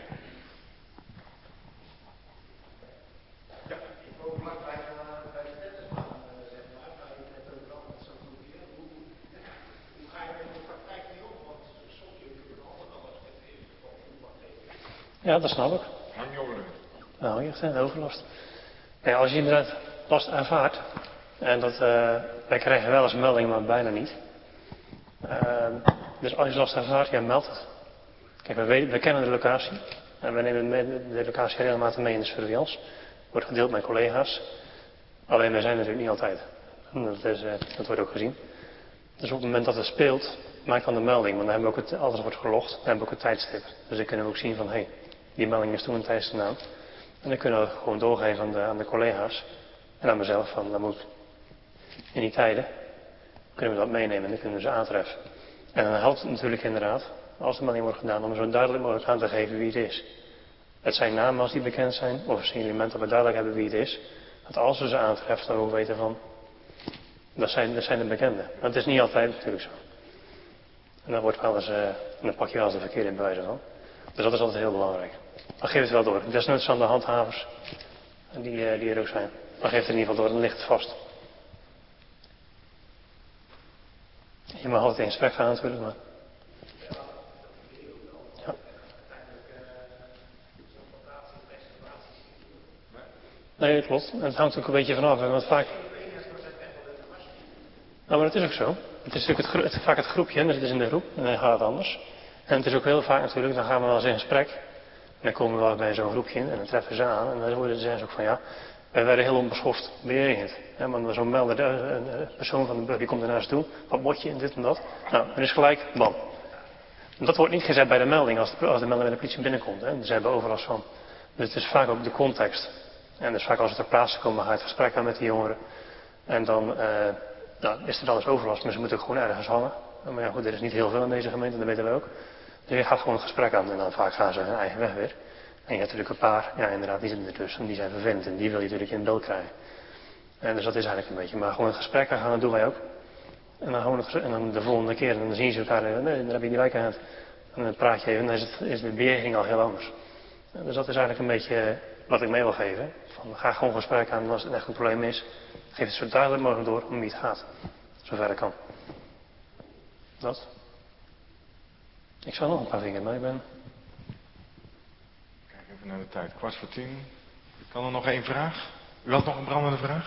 Ja, ik wil vlak bij de tennisbaan zeg maar, ga je net ook al met zo'n groepje. Hoe, hoe ga je met de praktijk mee om? Want soms je natuurlijk altijd alles met even van voetbal tegen. Ja, dat snap ik. Hangjongeren. Nou, echt een overlast. Ja, als je inderdaad last ervaart, en dat, uh, wij krijgen wel eens melding, maar bijna niet. Uh, dus als je last ervaart, ja, meld het. Kijk, we, weten, we kennen de locatie. En we nemen de locatie regelmatig mee in de surveillance. Wordt gedeeld met collega's. Alleen wij zijn er natuurlijk niet altijd. Dat, is, uh, dat wordt ook gezien. Dus op het moment dat het speelt, maak dan de melding. Want dan hebben we ook het, alles wordt gelogd. Dan hebben we ook een tijdstip. Dus dan kunnen we ook zien van, hé, hey, die melding is toen een tijdstip gedaan. En dan kunnen we gewoon doorgeven aan de, aan de collega's. En aan mezelf van, dan moet in die tijden kunnen we dat meenemen en dan kunnen we ze aantreffen. En dan helpt het natuurlijk inderdaad, als de melding wordt gedaan, om zo duidelijk mogelijk aan te geven wie het is. Het zijn namen als die bekend zijn, of een signalement dat we duidelijk hebben wie het is. Dat als we ze aantreffen, dan we ook weten van, dat zijn, dat zijn de bekenden. Maar het is niet altijd natuurlijk zo. En dan wordt wel eens, uh, en dan pak je wel eens de verkeerde bewijzen van. Dus dat is altijd heel belangrijk. Dan geef het wel door. Desnoods aan de handhavers, die, uh, die er ook zijn. Dan geef het in ieder geval door, dan ligt het vast. Je mag altijd in gesprek gaan natuurlijk, maar... Ja. Nee, dat klopt. En het hangt ook een beetje vanaf, want vaak... Nou, maar dat is ook zo. Het is natuurlijk het, het, vaak het groepje, en dus het is in de groep, en dan gaat het anders. En het is ook heel vaak natuurlijk, dan gaan we wel eens in gesprek. En dan komen we wel eens bij zo'n groepje in, en dan treffen ze aan, en dan worden ze ook van ja... Wij werden heel onbeschoft beëdigend. Ja, maar zo'n melder, een persoon van de burger die komt ernaast toe. Wat bot je en dit en dat. Nou, er is gelijk, bam. En dat wordt niet gezet bij de melding als de, als de melding bij de politie binnenkomt. Hè. Daar hebben we overlast van. Dus het is vaak ook de context. En dus vaak als het ter plaatse komt, dan ga je het gesprek aan met die jongeren. En dan uh, nou, is er alles overlast, maar ze moeten ook gewoon ergens hangen. Maar ja goed, er is niet heel veel in deze gemeente, dat weten we ook. Dus je gaat gewoon het gesprek aan en dan vaak gaan ze hun eigen weg weer. En je hebt natuurlijk een paar, ja inderdaad, die zitten ertussen en die zijn vervelend en die wil je natuurlijk in beeld krijgen. En dus dat is eigenlijk een beetje, maar gewoon het gesprek aan gaan, dat doen wij ook. En dan, gewoon het, en dan de volgende keer, en dan zien ze elkaar, nee, dan heb je die wijkagent. En dan praat je even, en dan is, het, is de beheersing al heel anders. En dus dat is eigenlijk een beetje wat ik mee wil geven. Van, ga gewoon gesprek aan en als het echt een probleem is, geef het zo duidelijk mogelijk door om wie het gaat. Zover het kan. Dat. Ik zou nog een paar dingen, maar ik ben... Even naar de tijd, kwart voor tien. Kan er nog één vraag? U had nog een brandende vraag?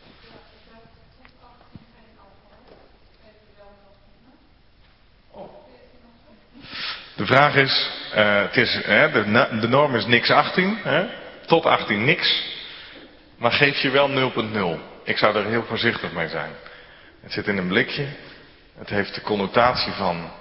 Oh. De vraag is, uh, het is hè, de, de norm is niks achttien, hè? Tot achttien niks, maar geef je wel nul punt nul. Ik zou er heel voorzichtig mee zijn. Het zit in een blikje, het heeft de connotatie van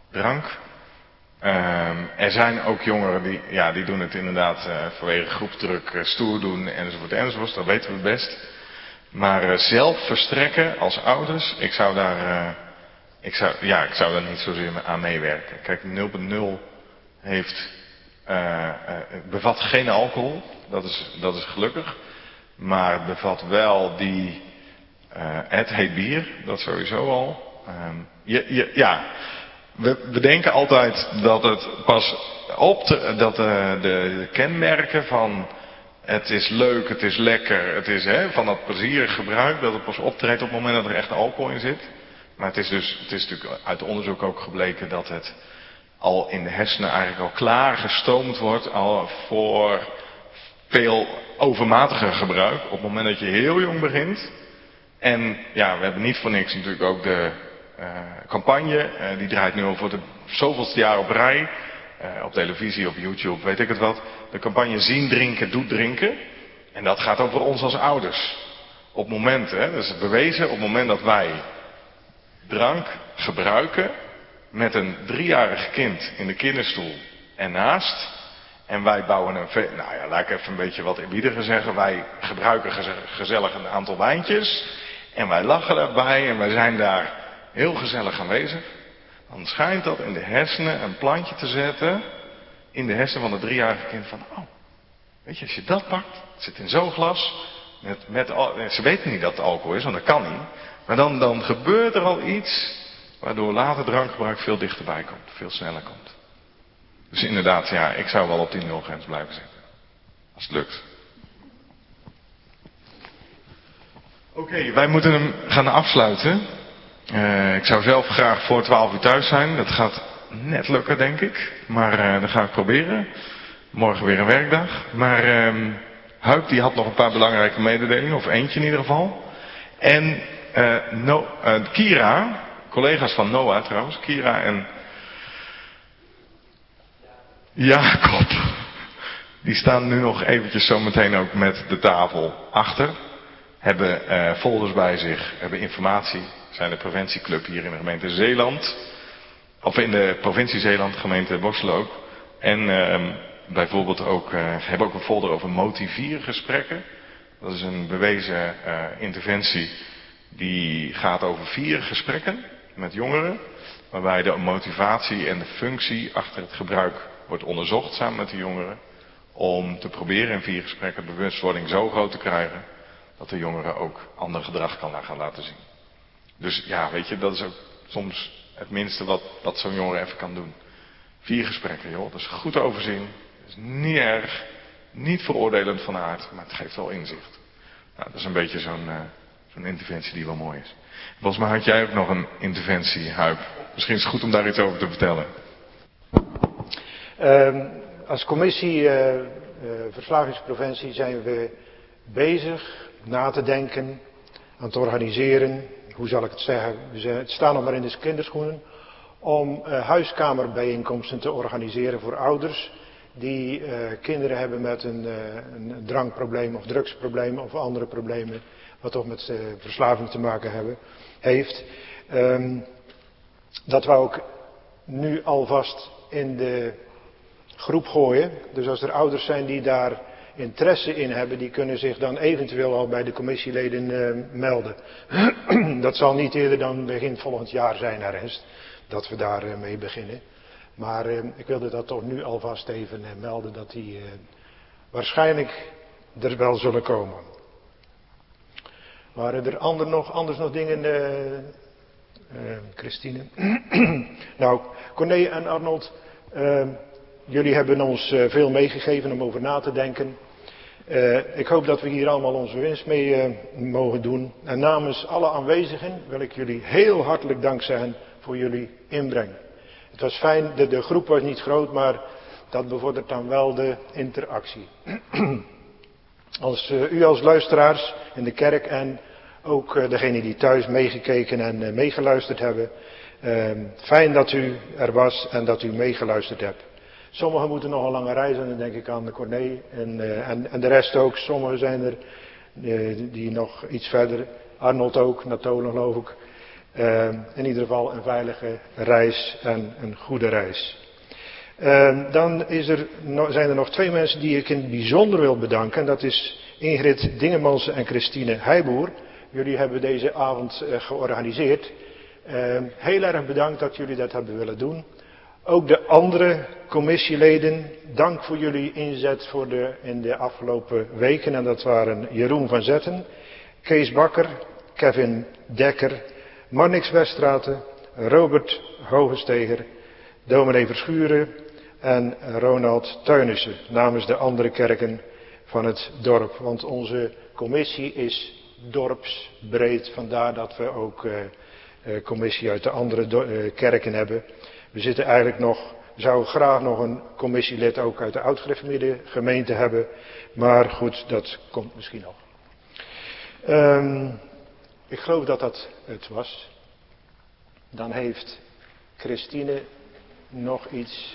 drank. Um, er zijn ook jongeren die, ja, die doen het inderdaad uh, vanwege groepsdruk uh, stoer doen enzovoort enzovoort, dat weten we best. Maar uh, zelf verstrekken als ouders, ik zou daar, uh, ik zou, ja, ik zou daar niet zozeer aan meewerken. Kijk, nul punt nul heeft, uh, uh, bevat geen alcohol, dat is, dat is gelukkig. Maar het bevat wel die, uh, het heet bier, dat sowieso al. Um, je, je, ja, we, we denken altijd dat het pas op te, dat de, de, de kenmerken van het is leuk, het is lekker, het is hè, van dat plezierig gebruik, dat het pas optreedt op het moment dat er echt alcohol in zit. Maar het is dus, het is natuurlijk uit onderzoek ook gebleken dat het al in de hersenen eigenlijk al klaar gestoomd wordt al voor veel overmatiger gebruik. Op het moment dat je heel jong begint. En ja, we hebben niet voor niks natuurlijk ook de uh, campagne. Uh, die draait nu al voor de zoveelste jaar op rij. Uh, op televisie, op YouTube, weet ik het wat. De campagne Zien drinken, doet drinken. En dat gaat over ons als ouders. Op het moment, hè, dat is bewezen, op het moment dat wij drank gebruiken met een driejarig kind in de kinderstoel ernaast. En wij bouwen een, ve- nou ja, laat ik even een beetje wat eerbiediger zeggen. Wij gebruiken geze- gezellig een aantal wijntjes. En wij lachen daarbij en wij zijn daar heel gezellig aanwezig. Dan schijnt dat in de hersenen een plantje te zetten. In de hersenen van het driejarige kind van, oh, weet je, als je dat pakt, het zit in zo'n glas. Met, met, al- ze weten niet dat het alcohol is, want dat kan niet. Maar dan, dan gebeurt er al iets waardoor later drankgebruik veel dichterbij komt, veel sneller komt. Dus inderdaad, ja, ik zou wel op die nulgrens blijven zitten. Als het lukt. Oké, okay, wij moeten hem gaan afsluiten. Uh, ik zou zelf graag voor twaalf uur thuis zijn. Dat gaat net lukken, denk ik. Maar uh, dat ga ik proberen. Morgen weer een werkdag. Maar uh, Huip die had nog een paar belangrijke mededelingen. Of eentje in ieder geval. En uh, no, uh, Kira, collega's van Noah trouwens. Kira en Jacob. Die staan nu nog eventjes zometeen ook met de tafel achter. Hebben uh, folders bij zich. Hebben informatie. Zijn de preventieclub hier in de gemeente Zeeland. Of in de provincie Zeeland, gemeente Borselen ook. En uh, bijvoorbeeld ook, uh, hebben ook een folder over motiviergesprekken. Dat is een bewezen uh, interventie die gaat over vier gesprekken met jongeren. Waarbij de motivatie en de functie achter het gebruik wordt onderzocht samen met de jongeren. Om te proberen in vier gesprekken de bewustwording zo groot te krijgen dat de jongeren ook ander gedrag kan gaan laten zien. Dus ja, weet je, dat is ook soms het minste wat, wat zo'n jongere even kan doen. Vier gesprekken, joh. Dat is goed te overzien. Dat is niet erg. Niet veroordelend van aard, maar het geeft wel inzicht. Nou, dat is een beetje zo'n, uh, zo'n interventie die wel mooi is. Volgens mij had jij ook nog een interventie, Huip. Misschien is het goed om daar iets over te vertellen. Uh, als commissie uh, uh, verslavingspreventie zijn we bezig na te denken, aan te organiseren. Hoe zal ik het zeggen? We staan nog maar in de kinderschoenen. Om uh, huiskamerbijeenkomsten te organiseren voor ouders die uh, kinderen hebben met een, uh, een drankprobleem of drugsprobleem of andere problemen. Wat toch met uh, verslaving te maken hebben, heeft. Um, dat we ook nu alvast in de groep gooien. Dus als er ouders zijn die daar interesse in hebben, die kunnen zich dan eventueel al bij de commissieleden uh, melden. Dat zal niet eerder dan begin volgend jaar zijn, ergens, dat we daar uh, mee beginnen. Maar uh, ik wilde dat toch nu alvast even uh, melden, dat die uh, waarschijnlijk er wel zullen komen. Waren er ander nog, anders nog dingen, uh, uh, Christine? Nou, Corné en Arnold, uh, jullie hebben ons uh, veel meegegeven om over na te denken. Uh, ik hoop dat we hier allemaal onze winst mee uh, mogen doen. En namens alle aanwezigen wil ik jullie heel hartelijk dank zeggen voor jullie inbreng. Het was fijn, de, de groep was niet groot, maar dat bevordert dan wel de interactie. Als uh, u als luisteraars in de kerk en ook uh, degenen die thuis meegekeken en uh, meegeluisterd hebben. Uh, fijn dat u er was en dat u meegeluisterd hebt. Sommigen moeten nog een lange reis en dan denk ik aan de Corné en, uh, en, en de rest ook. Sommigen zijn er uh, die nog iets verder. Arnold ook, naar Tolen geloof ik. Uh, in ieder geval een veilige reis en een goede reis. Uh, dan is er, zijn er nog twee mensen die ik in het bijzonder wil bedanken. En dat is Ingrid Dingemansen en Christine Heijboer. Jullie hebben deze avond uh, georganiseerd. Uh, heel erg bedankt dat jullie dat hebben willen doen. Ook de andere commissieleden, dank voor jullie inzet voor de, in de afgelopen weken. En dat waren Jeroen van Zetten, Kees Bakker, Kevin Dekker, Marnix Weststraten, Robert Hogesteger, dominee Verschuren en Ronald Tuinissen namens de andere kerken van het dorp. Want onze commissie is dorpsbreed, vandaar dat we ook uh, uh, commissie uit de andere do- uh, kerken hebben. We zitten eigenlijk nog, we zouden graag nog een commissielid ook uit de oud-gereformeerde gemeente hebben. Maar goed, dat komt misschien nog. Um, ik geloof dat dat het was. Dan heeft Christine nog iets.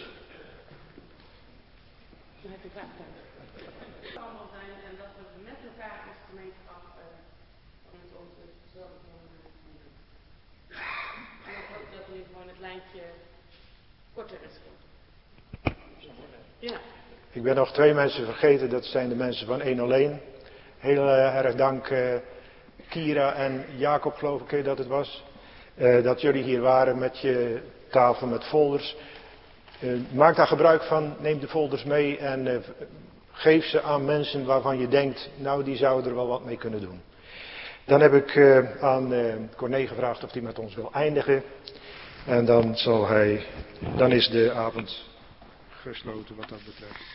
Dan heb ik graag gedaan. Allemaal zijn en dat we met elkaar als gemeenschap uh, met onze zorgwoningen doen. En ik hoop dat nu gewoon het lijntje korter is geworden. Ja. Ik ben nog twee mensen vergeten, dat zijn de mensen van honderdéén. Heel uh, erg dank uh, Kira en Jacob, geloof ik dat het was. Uh, dat jullie hier waren met je tafel met folders. Uh, maak daar gebruik van, neem de folders mee en uh, geef ze aan mensen waarvan je denkt, nou die zouden er wel wat mee kunnen doen. Dan heb ik uh, aan uh, Corné gevraagd of hij met ons wil eindigen. En dan zal hij, dan is de avond gesloten wat dat betreft.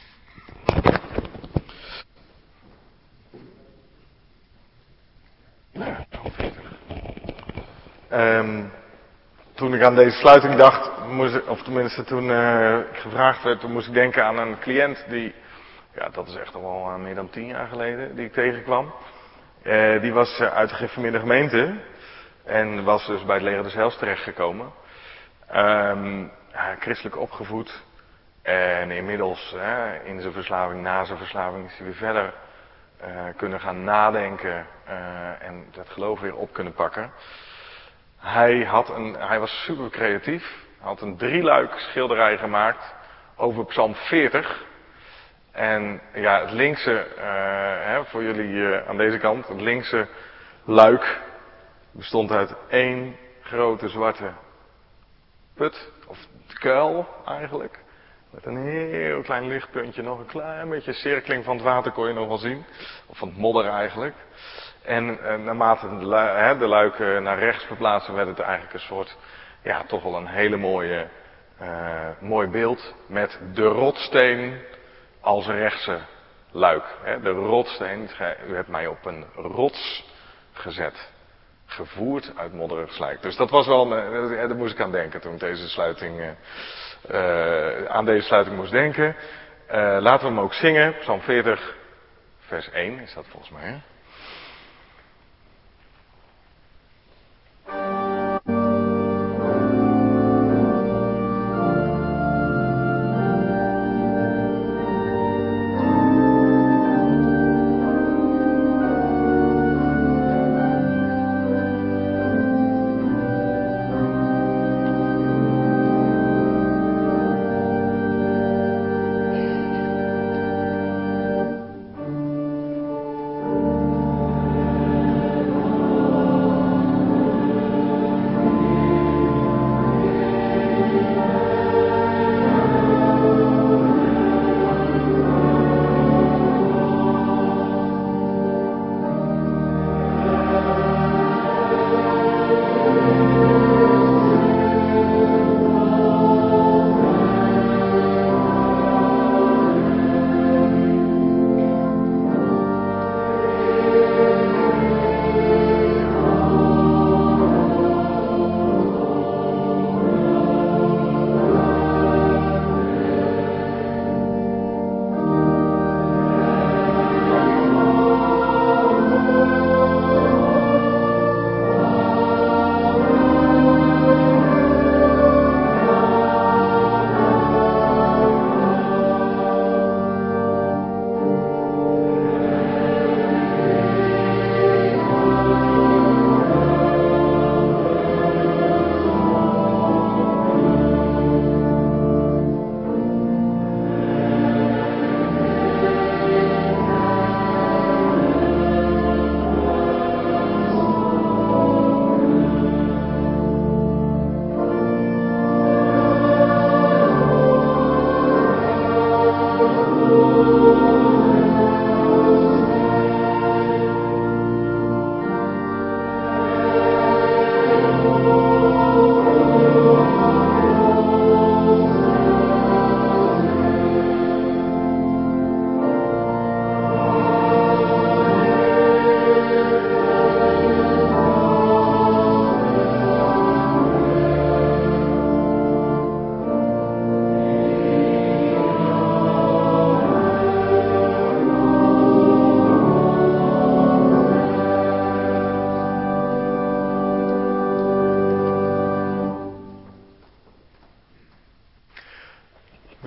Um, toen ik aan deze sluiting dacht, moest ik, of tenminste toen uh, ik gevraagd werd, toen moest ik denken aan een cliënt die, ja dat is echt al wel uh, meer dan tien jaar geleden, die ik tegenkwam. Uh, die was uh, uit de gereformeerde gemeente en was dus bij het Leger des Heils terechtgekomen. Um, ja, christelijk opgevoed en inmiddels uh, in zijn verslaving, na zijn verslaving is hij weer verder uh, kunnen gaan nadenken uh, en het geloof weer op kunnen pakken. Hij, had een, hij was super creatief. Hij had een drieluik schilderij gemaakt over Psalm veertig. En ja, het linkse, uh, hè, voor jullie uh, aan deze kant, het linkse luik bestond uit één grote zwarte put, of kuil eigenlijk. Met een heel klein lichtpuntje, nog een klein beetje cirkeling van het water kon je nog wel zien. Of van het modder eigenlijk. En eh, naarmate de, lu- hè, de luiken naar rechts verplaatsen, werd het eigenlijk een soort, ja, toch wel een hele mooie, uh, mooi beeld met de rotsteen als rechtse luik. Hè. De rotsteen, u hebt mij op een rots gezet, gevoerd uit modderig slijk. Dus dat was wel, uh, daar moest ik aan denken toen ik deze sluiting, uh, uh, aan deze sluiting moest denken. Uh, laten we hem ook zingen, Psalm veertig, vers één is dat volgens mij, hè?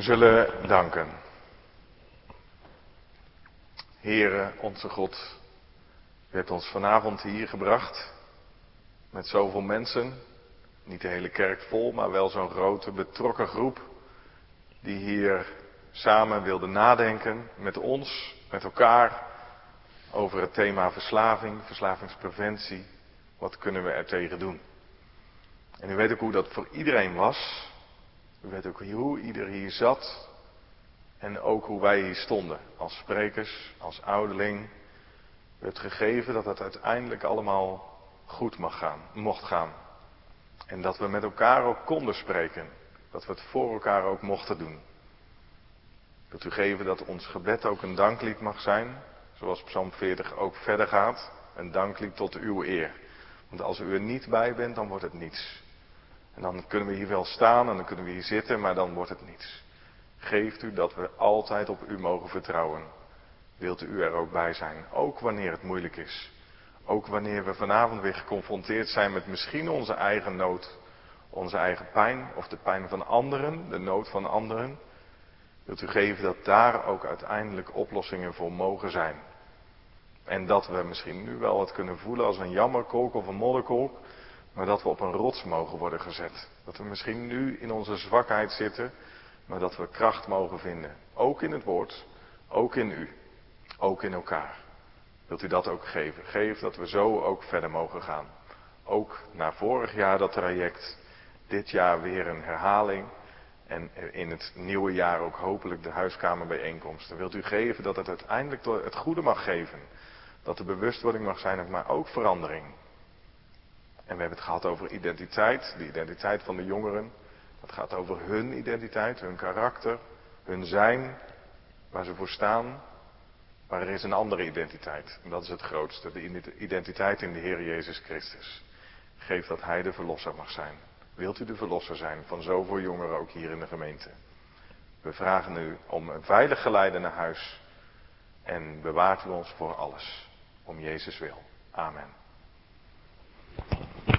We zullen danken. Heere, onze God, u hebt ons vanavond hier gebracht met zoveel mensen. Niet de hele kerk vol, maar wel zo'n grote betrokken groep die hier samen wilde nadenken met ons, met elkaar, over het thema verslaving, verslavingspreventie. Wat kunnen we er tegen doen? En u weet ook hoe dat voor iedereen was. U weet ook hoe ieder hier zat. En ook hoe wij hier stonden. Als sprekers, als ouderling. U hebt gegeven dat het uiteindelijk allemaal goed mag gaan, mocht gaan. En dat we met elkaar ook konden spreken. Dat we het voor elkaar ook mochten doen. Wilt u geven dat ons gebed ook een danklied mag zijn. Zoals Psalm veertig ook verder gaat. Een danklied tot uw eer. Want als u er niet bij bent, dan wordt het niets. En dan kunnen we hier wel staan en dan kunnen we hier zitten, maar dan wordt het niets. Geeft u dat we altijd op u mogen vertrouwen. Wilt u er ook bij zijn. Ook wanneer het moeilijk is. Ook wanneer we vanavond weer geconfronteerd zijn met misschien onze eigen nood. Onze eigen pijn of de pijn van anderen. De nood van anderen. Wilt u geven dat daar ook uiteindelijk oplossingen voor mogen zijn. En dat we misschien nu wel het kunnen voelen als een jammerkolk of een modderkolk. Maar dat we op een rots mogen worden gezet. Dat we misschien nu in onze zwakheid zitten. Maar dat we kracht mogen vinden. Ook in het woord. Ook in u. Ook in elkaar. Wilt u dat ook geven? Geef dat we zo ook verder mogen gaan. Ook na vorig jaar dat traject. Dit jaar weer een herhaling. En in het nieuwe jaar ook hopelijk de huiskamerbijeenkomsten. Wilt u geven dat het uiteindelijk het goede mag geven. Dat de bewustwording mag zijn, maar ook verandering. En we hebben het gehad over identiteit. De identiteit van de jongeren. Dat gaat over hun identiteit, hun karakter, hun zijn. Waar ze voor staan. Maar er is een andere identiteit. En dat is het grootste. De identiteit in de Heer Jezus Christus. Geef dat Hij de verlosser mag zijn. Wilt u de verlosser zijn van zoveel jongeren ook hier in de gemeente? We vragen u om een veilig geleide naar huis. En bewaart u ons voor alles. Om Jezus wil. Amen.